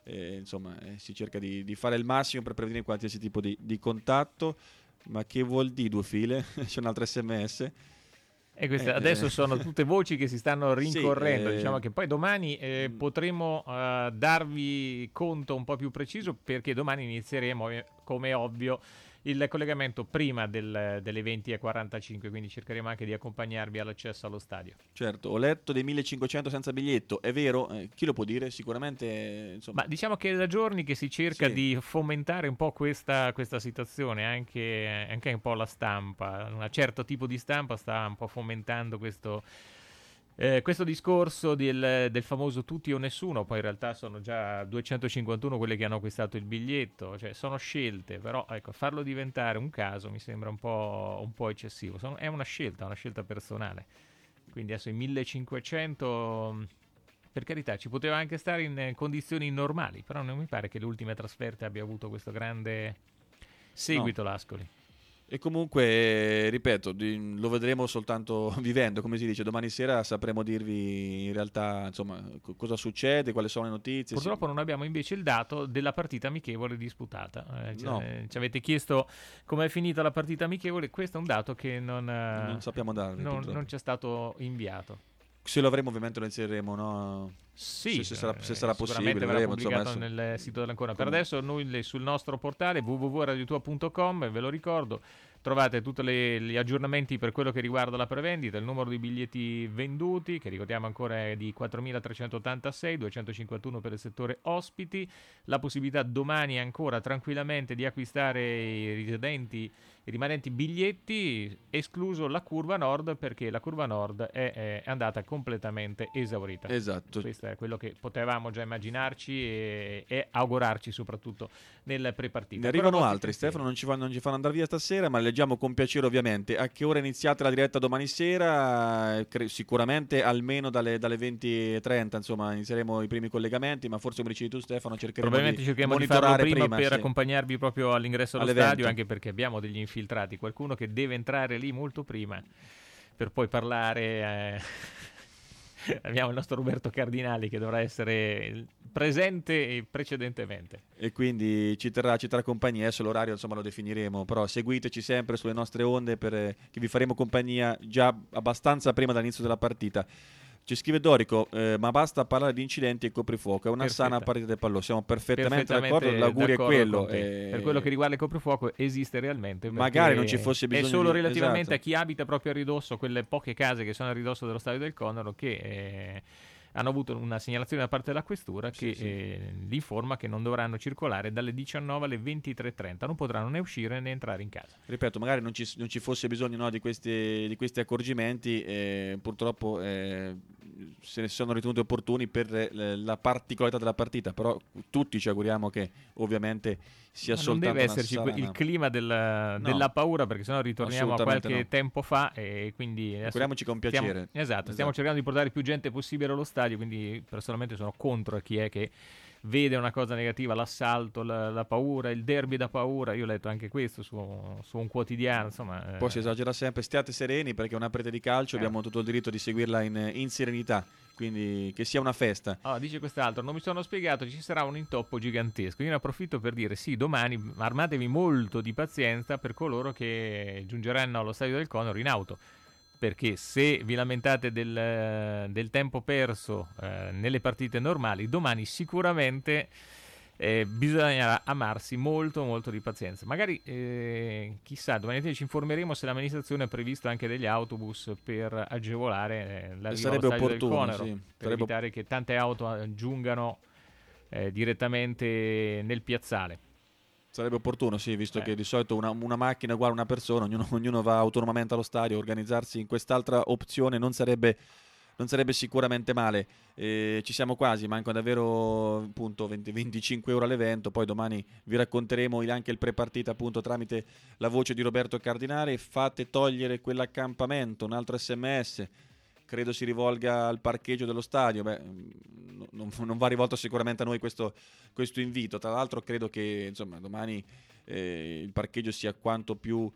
eh, insomma eh, si cerca di, di fare il massimo per prevenire qualsiasi tipo di, di contatto. Ma che vuol dire due file? C'è un altro sms. E queste eh, adesso eh. sono tutte voci che si stanno rincorrendo. Sì, eh, diciamo che poi domani eh, potremo uh, darvi conto un po' più preciso, perché domani inizieremo, eh, come ovvio, il collegamento prima del, delle venti e quarantacinque, quindi cercheremo anche di accompagnarvi all'accesso allo stadio. Certo, ho letto dei millecinquecento senza biglietto, è vero? Eh, chi lo può dire? Sicuramente, eh, insomma. Ma diciamo che è da giorni che si cerca Sì. di fomentare un po' questa, questa situazione, anche, anche un po' la stampa, un certo tipo di stampa sta un po' fomentando questo... Eh, questo discorso del, del famoso tutti o nessuno, poi in realtà sono già duecentocinquantuno quelli che hanno acquistato il biglietto, cioè sono scelte, però ecco, farlo diventare un caso mi sembra un po', un po' eccessivo. Sono, è una scelta, una scelta personale. Quindi adesso i millecinquecento, per carità, ci poteva anche stare in condizioni normali, però non mi pare che le ultime trasferte abbia avuto questo grande seguito, No. l'Ascoli. E comunque, eh, ripeto, di- lo vedremo soltanto vivendo, come si dice. Domani sera sapremo dirvi in realtà, insomma, co- cosa succede, quali sono le notizie. Purtroppo non abbiamo invece il dato della partita amichevole disputata. Eh, ci, No. eh, ci avete chiesto com'è finita la partita amichevole, questo è un dato che non, eh, Non sappiamo darvi, non, purtroppo. non ci è stato inviato. Se lo avremo ovviamente lo inseriremo, no? Sì, se, se sarà, se eh, sarà sicuramente possibile, verrà vedremo, insomma, pubblicato adesso- nel sito dell'Ancona. Per Comunque. adesso noi le- sul nostro portale w w w punto radiotua punto com, ve lo ricordo, trovate tutti gli aggiornamenti per quello che riguarda la prevendita, il numero di biglietti venduti, che ricordiamo ancora è di quattromilatrecentottantasei, duecentocinquantuno per il settore ospiti, la possibilità domani ancora tranquillamente di acquistare i risidenti, i rimanenti biglietti, escluso la curva nord, perché la curva nord è, è andata completamente esaurita. Esatto. Questo è quello che potevamo già immaginarci e, e augurarci soprattutto nel pre-partita. Ne arrivano Però altri, Stefano, non ci, fanno, non ci fanno andare via stasera, ma li leggiamo con piacere ovviamente. A che ora iniziate la diretta domani sera? Cre- sicuramente almeno dalle, dalle venti e trenta, insomma, inizieremo i primi collegamenti, ma forse come dicevi tu, Stefano, cercheremo Probabilmente di cerchiamo di farlo monitorare prima, prima per sì. accompagnarvi proprio all'ingresso allo All'evento. stadio, anche perché abbiamo degli infiltrati, qualcuno che deve entrare lì molto prima per poi parlare. eh. Abbiamo il nostro Roberto Cardinali che dovrà essere presente precedentemente. E quindi ci terrà, ci terrà compagnia. Adesso l'orario insomma lo definiremo, però seguiteci sempre sulle nostre onde per, eh, che vi faremo compagnia già abbastanza prima dall'inizio della partita. Ci scrive Dorico, eh, ma basta parlare di incidenti e coprifuoco, è una Perfetta. sana partita del pallone, siamo perfettamente, Perfettamente d'accordo, l'augurio d'accordo è quello. con te. eh, Per quello che riguarda il coprifuoco esiste realmente. Magari perché non ci fosse bisogno È solo di- relativamente esatto. a chi abita proprio a ridosso, quelle poche case che sono a ridosso dello stadio del Conero, che eh, hanno avuto una segnalazione da parte della questura che eh, li informa che non dovranno circolare dalle diciannove alle ventitré e trenta, non potranno né uscire né entrare in casa. Ripeto, magari non ci, non ci fosse bisogno no, di, questi, di questi accorgimenti, eh, purtroppo eh, se ne sono ritenuti opportuni per eh, la particolarità della partita, però tutti ci auguriamo che ovviamente sia Ma non soltanto deve una esserci que- sana- il clima del- No. della paura, perché sennò ritorniamo a Assolutamente qualche no. tempo fa e quindi adesso Auguriamoci con stiamo- piacere. esatto, stiamo Esatto. cercando di portare più gente possibile allo stadio, quindi personalmente sono contro a chi è che vede una cosa negativa, l'assalto, la, la paura, il derby da paura. Io ho letto anche questo su, su un quotidiano, insomma. Poi eh, si esagera sempre, stiate sereni perché è una partita di calcio, Eh. abbiamo tutto il diritto di seguirla in, in serenità, quindi che sia una festa. Oh, dice quest'altro, non mi sono spiegato, ci sarà un intoppo gigantesco. Io ne approfitto per dire sì, domani armatevi molto di pazienza per coloro che giungeranno allo stadio del Conero in auto, perché se vi lamentate del, del tempo perso eh, nelle partite normali, domani sicuramente eh, bisognerà amarsi molto molto di pazienza. Magari eh, chissà, domani mattina ci informeremo se l'amministrazione ha previsto anche degli autobus per agevolare eh, l'arrivo Sarebbe allo stadio opportuno, del Conero, sì. per Sarebbe- evitare che tante auto giungano eh, direttamente nel piazzale. Sarebbe opportuno, sì, visto Eh. che di solito una, una macchina è uguale a una persona, ognuno, ognuno va autonomamente allo stadio, organizzarsi in quest'altra opzione non sarebbe, non sarebbe sicuramente male. Eh, ci siamo quasi, mancano davvero appunto venti venticinque euro all'evento, poi domani vi racconteremo il- anche il pre-partita appunto tramite la voce di Roberto Cardinale. Fate togliere quell'accampamento, un altro sms. Credo si rivolga al parcheggio dello stadio. Beh, n- non, non va rivolto sicuramente a noi questo, questo invito. Tra l'altro credo che insomma, domani eh, il parcheggio sia quanto più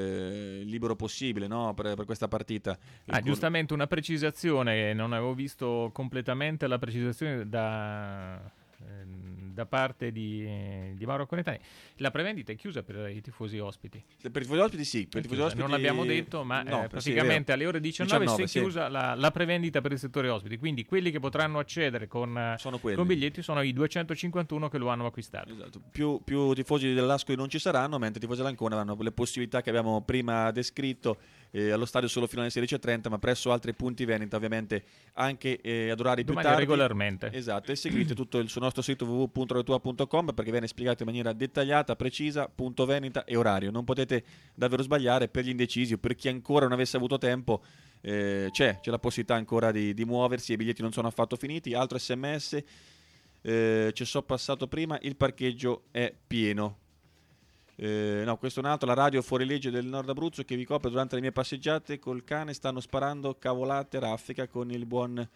eh, libero possibile, no? per, per questa partita. Ah, Il cur- giustamente una precisazione, non avevo visto completamente la precisazione da, da parte di, di Mauro Conetani. La prevendita è chiusa per i tifosi ospiti. Per i tifosi ospiti sì, per i tifosi ospiti non l'abbiamo detto, ma no, eh, praticamente sì, alle ore diciannove, diciannove si è chiusa sì. la, la prevendita per il settore ospiti, quindi quelli che potranno accedere con, con biglietti sono i duecentocinquantuno che lo hanno acquistato. Esatto. Più, più tifosi dell'Ascoli non ci saranno, mentre i tifosi dell'Ancona avranno le possibilità che abbiamo prima descritto, eh, allo stadio solo fino alle sedici e trenta, ma presso altri punti vendita ovviamente anche eh, ad orari domani più tardi. Regolarmente. Esatto, e seguite tutto il, sul nostro sito w w w punto radiotua punto com perché viene spiegato in maniera dettagliata, precisa, punto vendita e orario. Non potete davvero sbagliare. Per gli indecisi o per chi ancora non avesse avuto tempo, eh, c'è, c'è la possibilità ancora di, di muoversi, i biglietti non sono affatto finiti. Altro sms, eh, ci sono passato prima, il parcheggio è pieno. Eh, no, questo è un altro, la radio fuorilegge del Nord Abruzzo che vi copre durante le mie passeggiate col cane, stanno sparando cavolate raffica con il buon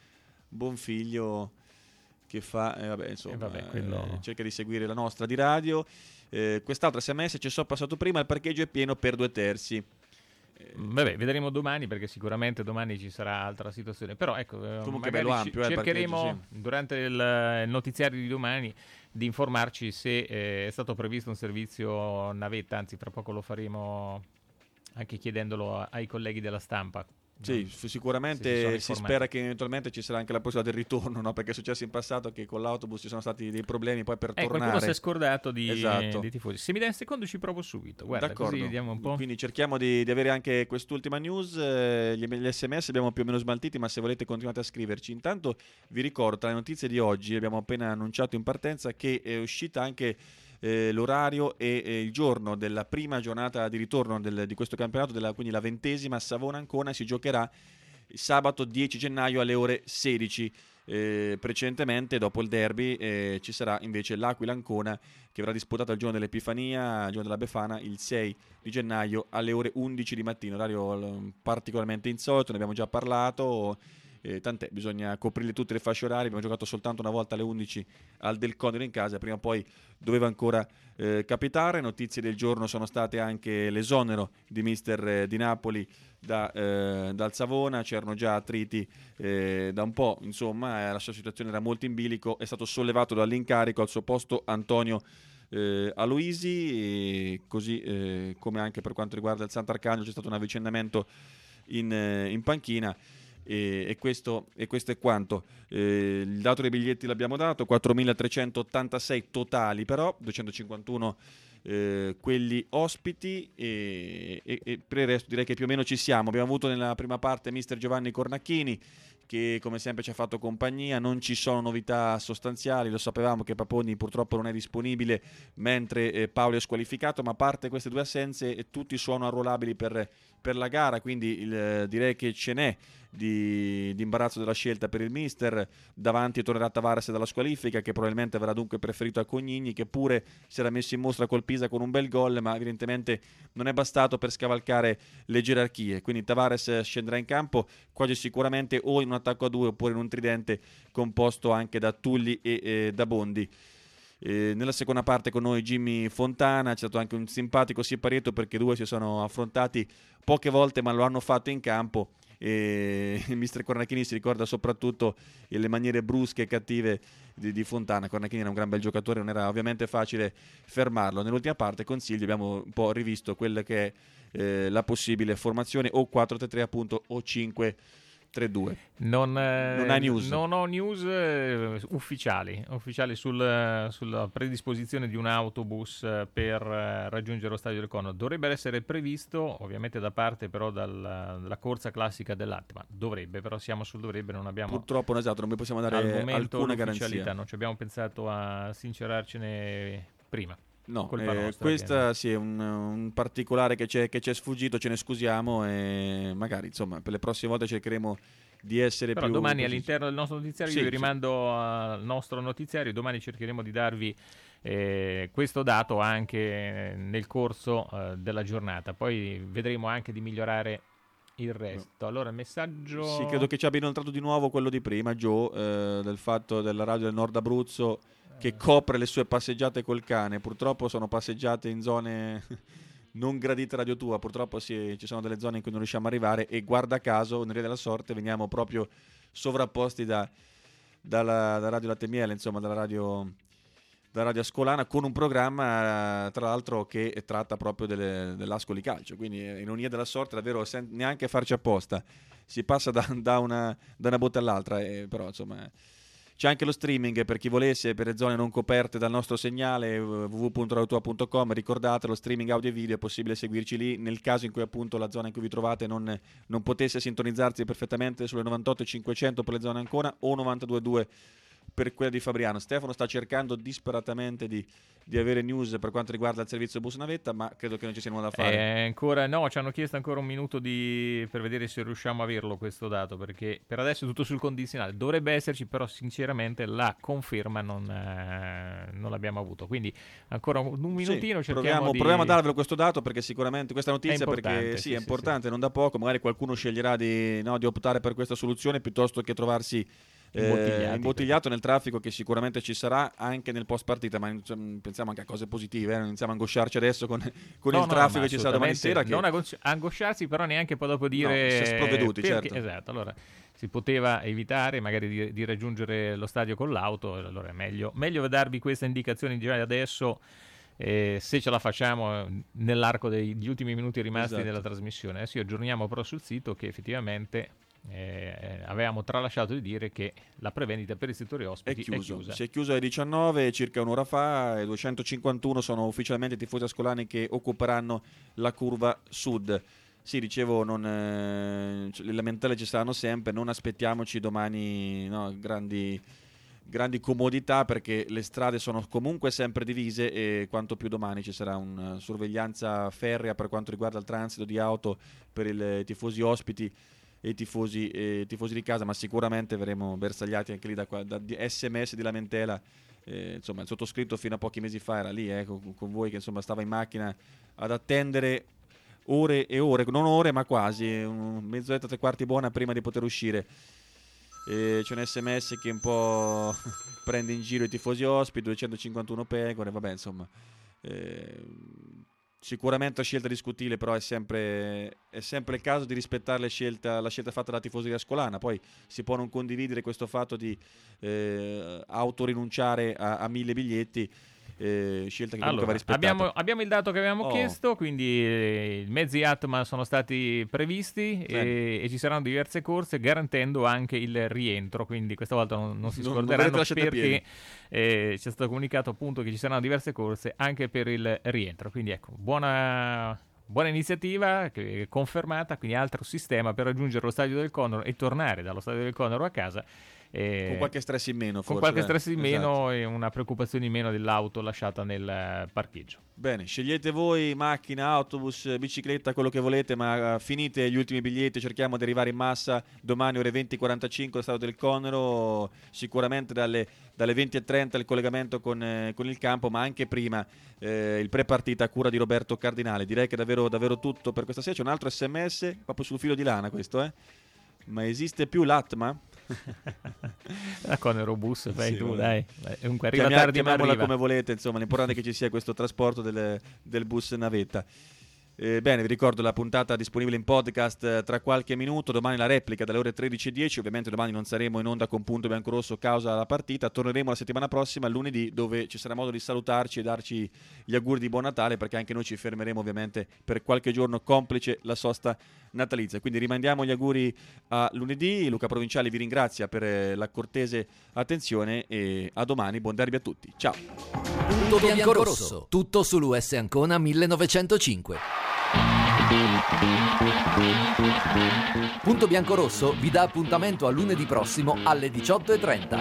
Bonfiglio che fa, eh, vabbè, insomma, eh, vabbè, quello... eh, cerca di seguire la nostra di radio. Eh, quest'altro sms ci sono passato prima, il parcheggio è pieno per due terzi. Eh, vabbè, vedremo domani perché sicuramente domani ci sarà altra situazione, però ecco, comunque bello ampio, ci, eh, cercheremo sì. durante il, il notiziario di domani di informarci se eh, è stato previsto un servizio navetta, anzi fra poco lo faremo anche chiedendolo ai colleghi della stampa. Sì, sicuramente si, si spera che eventualmente ci sarà anche la possibilità del ritorno, no? Perché è successo in passato che con l'autobus ci sono stati dei problemi poi per eh, tornare. Qualcuno si è scordato di, esatto. di tifosi. Se mi dai un secondo ci provo subito. Guarda, d'accordo. Così vediamo un po'. Quindi cerchiamo di, di avere anche quest'ultima news. Eh, gli, gli sms abbiamo più o meno smaltiti, ma se volete continuate a scriverci. Intanto vi ricordo tra le notizie di oggi, abbiamo appena annunciato in partenza che è uscita anche Eh, l'orario e eh, il giorno della prima giornata di ritorno del, di questo campionato, della, quindi la ventesima Savona-Ancona, si giocherà sabato dieci gennaio alle ore sedici. Eh, precedentemente, dopo il derby, eh, ci sarà invece l'Aquila-Ancona che verrà disputata il giorno dell'Epifania, il giorno della Befana, il sei di gennaio alle ore undici di mattina. Orario particolarmente insolito, ne abbiamo già parlato. Eh, tant'è, bisogna coprirle tutte le fasce orarie. Abbiamo giocato soltanto una volta alle undici al Del Condero in casa, prima o poi doveva ancora eh, capitare. Notizie del giorno sono state anche l'esonero di mister eh, di Napoli da, eh, dal Savona. C'erano già attriti eh, da un po', insomma, eh, la sua situazione era molto in bilico. È stato sollevato dall'incarico, al suo posto Antonio eh, Aloisi, e così eh, come anche per quanto riguarda il Sant'Arcangelo c'è stato un avvicendamento in, eh, in panchina. E, e, questo, e questo è quanto. Eh, il dato dei biglietti l'abbiamo dato, quattromilatrecentottantasei totali, però duecentocinquantuno eh, quelli ospiti, e, e, e per il resto direi che più o meno ci siamo. Abbiamo avuto nella prima parte mister Giovanni Cornacchini che come sempre ci ha fatto compagnia. Non ci sono novità sostanziali, lo sapevamo che Paponi purtroppo non è disponibile mentre eh, Paolo è squalificato, ma a parte queste due assenze eh, tutti sono arruolabili per, per la gara, quindi il, eh, direi che ce n'è di, di imbarazzo della scelta per il mister. Davanti tornerà Tavares dalla squalifica, che probabilmente verrà dunque preferito a Cognini, che pure si era messo in mostra col Pisa con un bel gol, ma evidentemente non è bastato per scavalcare le gerarchie. Quindi Tavares scenderà in campo quasi sicuramente o in un attacco a due oppure in un tridente composto anche da Tulli e eh, da Bondi. Eh, nella seconda parte con noi Jimmy Fontana, c'è stato anche un simpatico siparietto perché due si sono affrontati poche volte ma lo hanno fatto in campo, e il mister Cornacchini si ricorda soprattutto le maniere brusche e cattive di, di Fontana. Cornacchini era un gran bel giocatore, non era ovviamente facile fermarlo. Nell'ultima parte con Silvio abbiamo un po' rivisto quella che è eh, la possibile formazione, o quattro tre tre appunto o cinque tre due. Non, eh, non hai news? Non ho news eh, ufficiali, ufficiali sul, sulla predisposizione di un autobus eh, per eh, raggiungere lo stadio del Conero. Dovrebbe essere previsto, ovviamente da parte però dal, dalla corsa classica dell'Arte, ma dovrebbe, però siamo sul dovrebbe, non abbiamo purtroppo esatto, non vi possiamo dare al momento alcuna garanzia. Non ci abbiamo pensato a sincerarcene prima. No, Colpa eh, nostra, questa che... sì è un, un particolare che c'è, che c'è sfuggito, ce ne scusiamo e magari insomma per le prossime volte cercheremo di essere però più domani così. All'interno del nostro notiziario, sì, io vi sì. rimando al nostro notiziario, domani cercheremo di darvi eh, questo dato anche nel corso eh, della giornata, poi vedremo anche di migliorare il resto. Allora il messaggio, sì, credo che ci abbia inoltrato di nuovo quello di prima, Joe, eh, del fatto della radio del Nord Abruzzo che copre le sue passeggiate col cane. Purtroppo sono passeggiate in zone non gradite Radio Tua, purtroppo sì, ci sono delle zone in cui non riusciamo ad arrivare e guarda caso, nell'area della sorte, veniamo proprio sovrapposti da, dalla, da Radio Latte e Miele, insomma dalla radio, dalla radio ascolana, con un programma tra l'altro che tratta proprio delle, dell'Ascoli Calcio, quindi ironia della sorte, davvero sen- neanche farci apposta, si passa da, da, una, da una botte all'altra, eh, però insomma c'è anche lo streaming per chi volesse, per le zone non coperte dal nostro segnale, w w w punto radio tua punto com. Ricordate, lo streaming audio e video è possibile seguirci lì nel caso in cui appunto la zona in cui vi trovate non, non potesse sintonizzarsi perfettamente sulle novantotto e cinquecento per le zone Ancona o novantadue e due per quella di Fabriano. Stefano sta cercando disperatamente di, di avere news per quanto riguarda il servizio bus navetta, ma credo che non ci sia nulla da fare. Eh, ancora no, ci hanno chiesto ancora un minuto di, per vedere se riusciamo a averlo questo dato, perché per adesso è tutto sul condizionale, dovrebbe esserci, però sinceramente la conferma non, eh, non l'abbiamo avuto, quindi ancora un, un minutino sì, cerchiamo proviamo, di... proviamo a darvelo questo dato, perché sicuramente questa notizia, è perché sì, sì, è sì, importante, sì. non da poco, magari qualcuno sceglierà di, no, di optare per questa soluzione piuttosto che trovarsi Eh, imbottigliato nel traffico che sicuramente ci sarà anche nel post partita, ma pensiamo anche a cose positive, eh? Non iniziamo a angosciarci adesso con, con no, il no, traffico che ci sarà domani sera, che... non angosciarsi, però neanche poi dopo dire no, si è sprovveduti, perché, certo. Esatto, allora si poteva evitare magari di, di raggiungere lo stadio con l'auto, allora è meglio, meglio darvi queste indicazioni già adesso, eh, se ce la facciamo nell'arco degli ultimi minuti rimasti esatto. della trasmissione. Adesso aggiorniamo però sul sito che effettivamente Eh, avevamo tralasciato di dire che la prevendita per i settori ospiti è, chiuso. è chiusa. Si è chiusa alle diciannove, circa un'ora fa, e duecentocinquantuno sono ufficialmente i tifosi ascolani che occuperanno la curva sud. Sì, dicevo, non, eh, le lamentele ci saranno sempre, non aspettiamoci domani no, grandi, grandi comodità, perché le strade sono comunque sempre divise e quanto più domani ci sarà una sorveglianza ferrea per quanto riguarda il transito di auto per i tifosi ospiti e i tifosi, e tifosi di casa, ma sicuramente verremo bersagliati anche lì da, qua, da sms di lamentela. Eh, insomma, il sottoscritto fino a pochi mesi fa era lì eh, con, con voi che insomma stava in macchina ad attendere ore e ore, non ore ma quasi un mezz'oretta, tre quarti buona prima di poter uscire. Eh, c'è un sms che un po' prende in giro i tifosi ospiti, duecentocinquantuno pecore, vabbè insomma. Eh, Sicuramente una scelta discutibile, però è sempre, è sempre il caso di rispettare le scelte, la scelta fatta dalla tifoseria ascolana. Poi si può non condividere questo fatto di eh, autorinunciare a, a mille biglietti, eh, scelta che comunque Allora, va rispettata. abbiamo, abbiamo il dato che avevamo Oh. chiesto, quindi eh, i mezzi Atma sono stati previsti e, e ci saranno diverse corse, garantendo anche il rientro, quindi questa volta non, non si Non- non scorderanno verrete lasciati a perché eh, ci è stato comunicato appunto che ci saranno diverse corse anche per il rientro, quindi ecco, buona... Buona iniziativa, che è confermata, quindi altro sistema per raggiungere lo stadio del Conero e tornare dallo stadio del Conero a casa. eh, Con qualche stress in meno, Con forse, qualche eh. stress in Esatto. meno e una preoccupazione in meno dell'auto lasciata nel eh, parcheggio. Bene, scegliete voi macchina, autobus, bicicletta, quello che volete, ma uh, finite gli ultimi biglietti, cerchiamo di arrivare in massa domani ore venti e quarantacinque allo stadio del Conero, sicuramente dalle, dalle venti e trenta il collegamento con, eh, con il campo, ma anche prima eh, il pre-partita a cura di Roberto Cardinale. Direi che è davvero, davvero tutto per questa sera. C'è un altro sms, proprio sul filo di lana questo, eh? Ma esiste più l'Atma? La Conero Bus, fai Sì, tu, vabbè. dai. Beh, comunque arriva Chiamia- tardi ma chiamiamola arriva. come volete, insomma, l'importante è che ci sia questo trasporto del, del bus navetta. Eh, bene, vi ricordo la puntata disponibile in podcast eh, tra qualche minuto, domani la replica dalle ore tredici e dieci, ovviamente domani non saremo in onda con Punto Biancorosso causa la partita, torneremo la settimana prossima, lunedì, dove ci sarà modo di salutarci e darci gli auguri di buon Natale, perché anche noi ci fermeremo ovviamente per qualche giorno complice la sosta natalizia, quindi rimandiamo gli auguri a lunedì. Luca Provinciali vi ringrazia per eh, la cortese attenzione e a domani, buon derby a tutti, ciao. Punto Biancorosso, tutto sull'U S Ancona millenovecentocinque. Punto Biancorosso vi dà appuntamento a lunedì prossimo alle diciotto e trenta.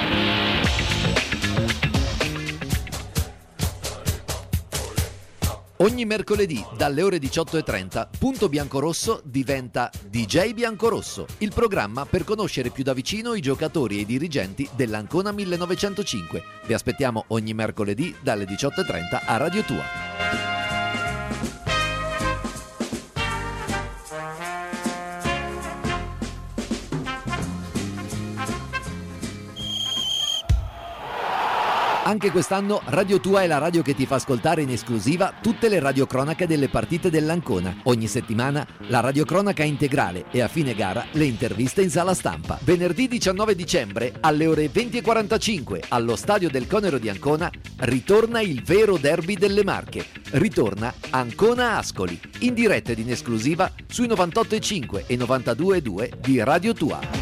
Ogni mercoledì dalle ore diciotto e trenta Punto Biancorosso diventa D J Biancorosso, il programma per conoscere più da vicino i giocatori e i dirigenti dell'Ancona millenovecentocinque. Vi aspettiamo ogni mercoledì dalle diciotto e trenta a Radio Tua. Anche quest'anno Radio Tua è la radio che ti fa ascoltare in esclusiva tutte le radiocronache delle partite dell'Ancona. Ogni settimana la radiocronaca integrale e a fine gara le interviste in sala stampa. Venerdì diciannove dicembre alle ore venti e quarantacinque allo stadio del Conero di Ancona ritorna il vero derby delle Marche. Ritorna Ancona Ascoli, in diretta ed in esclusiva sui novantotto e cinque e novantadue e due di Radio Tua.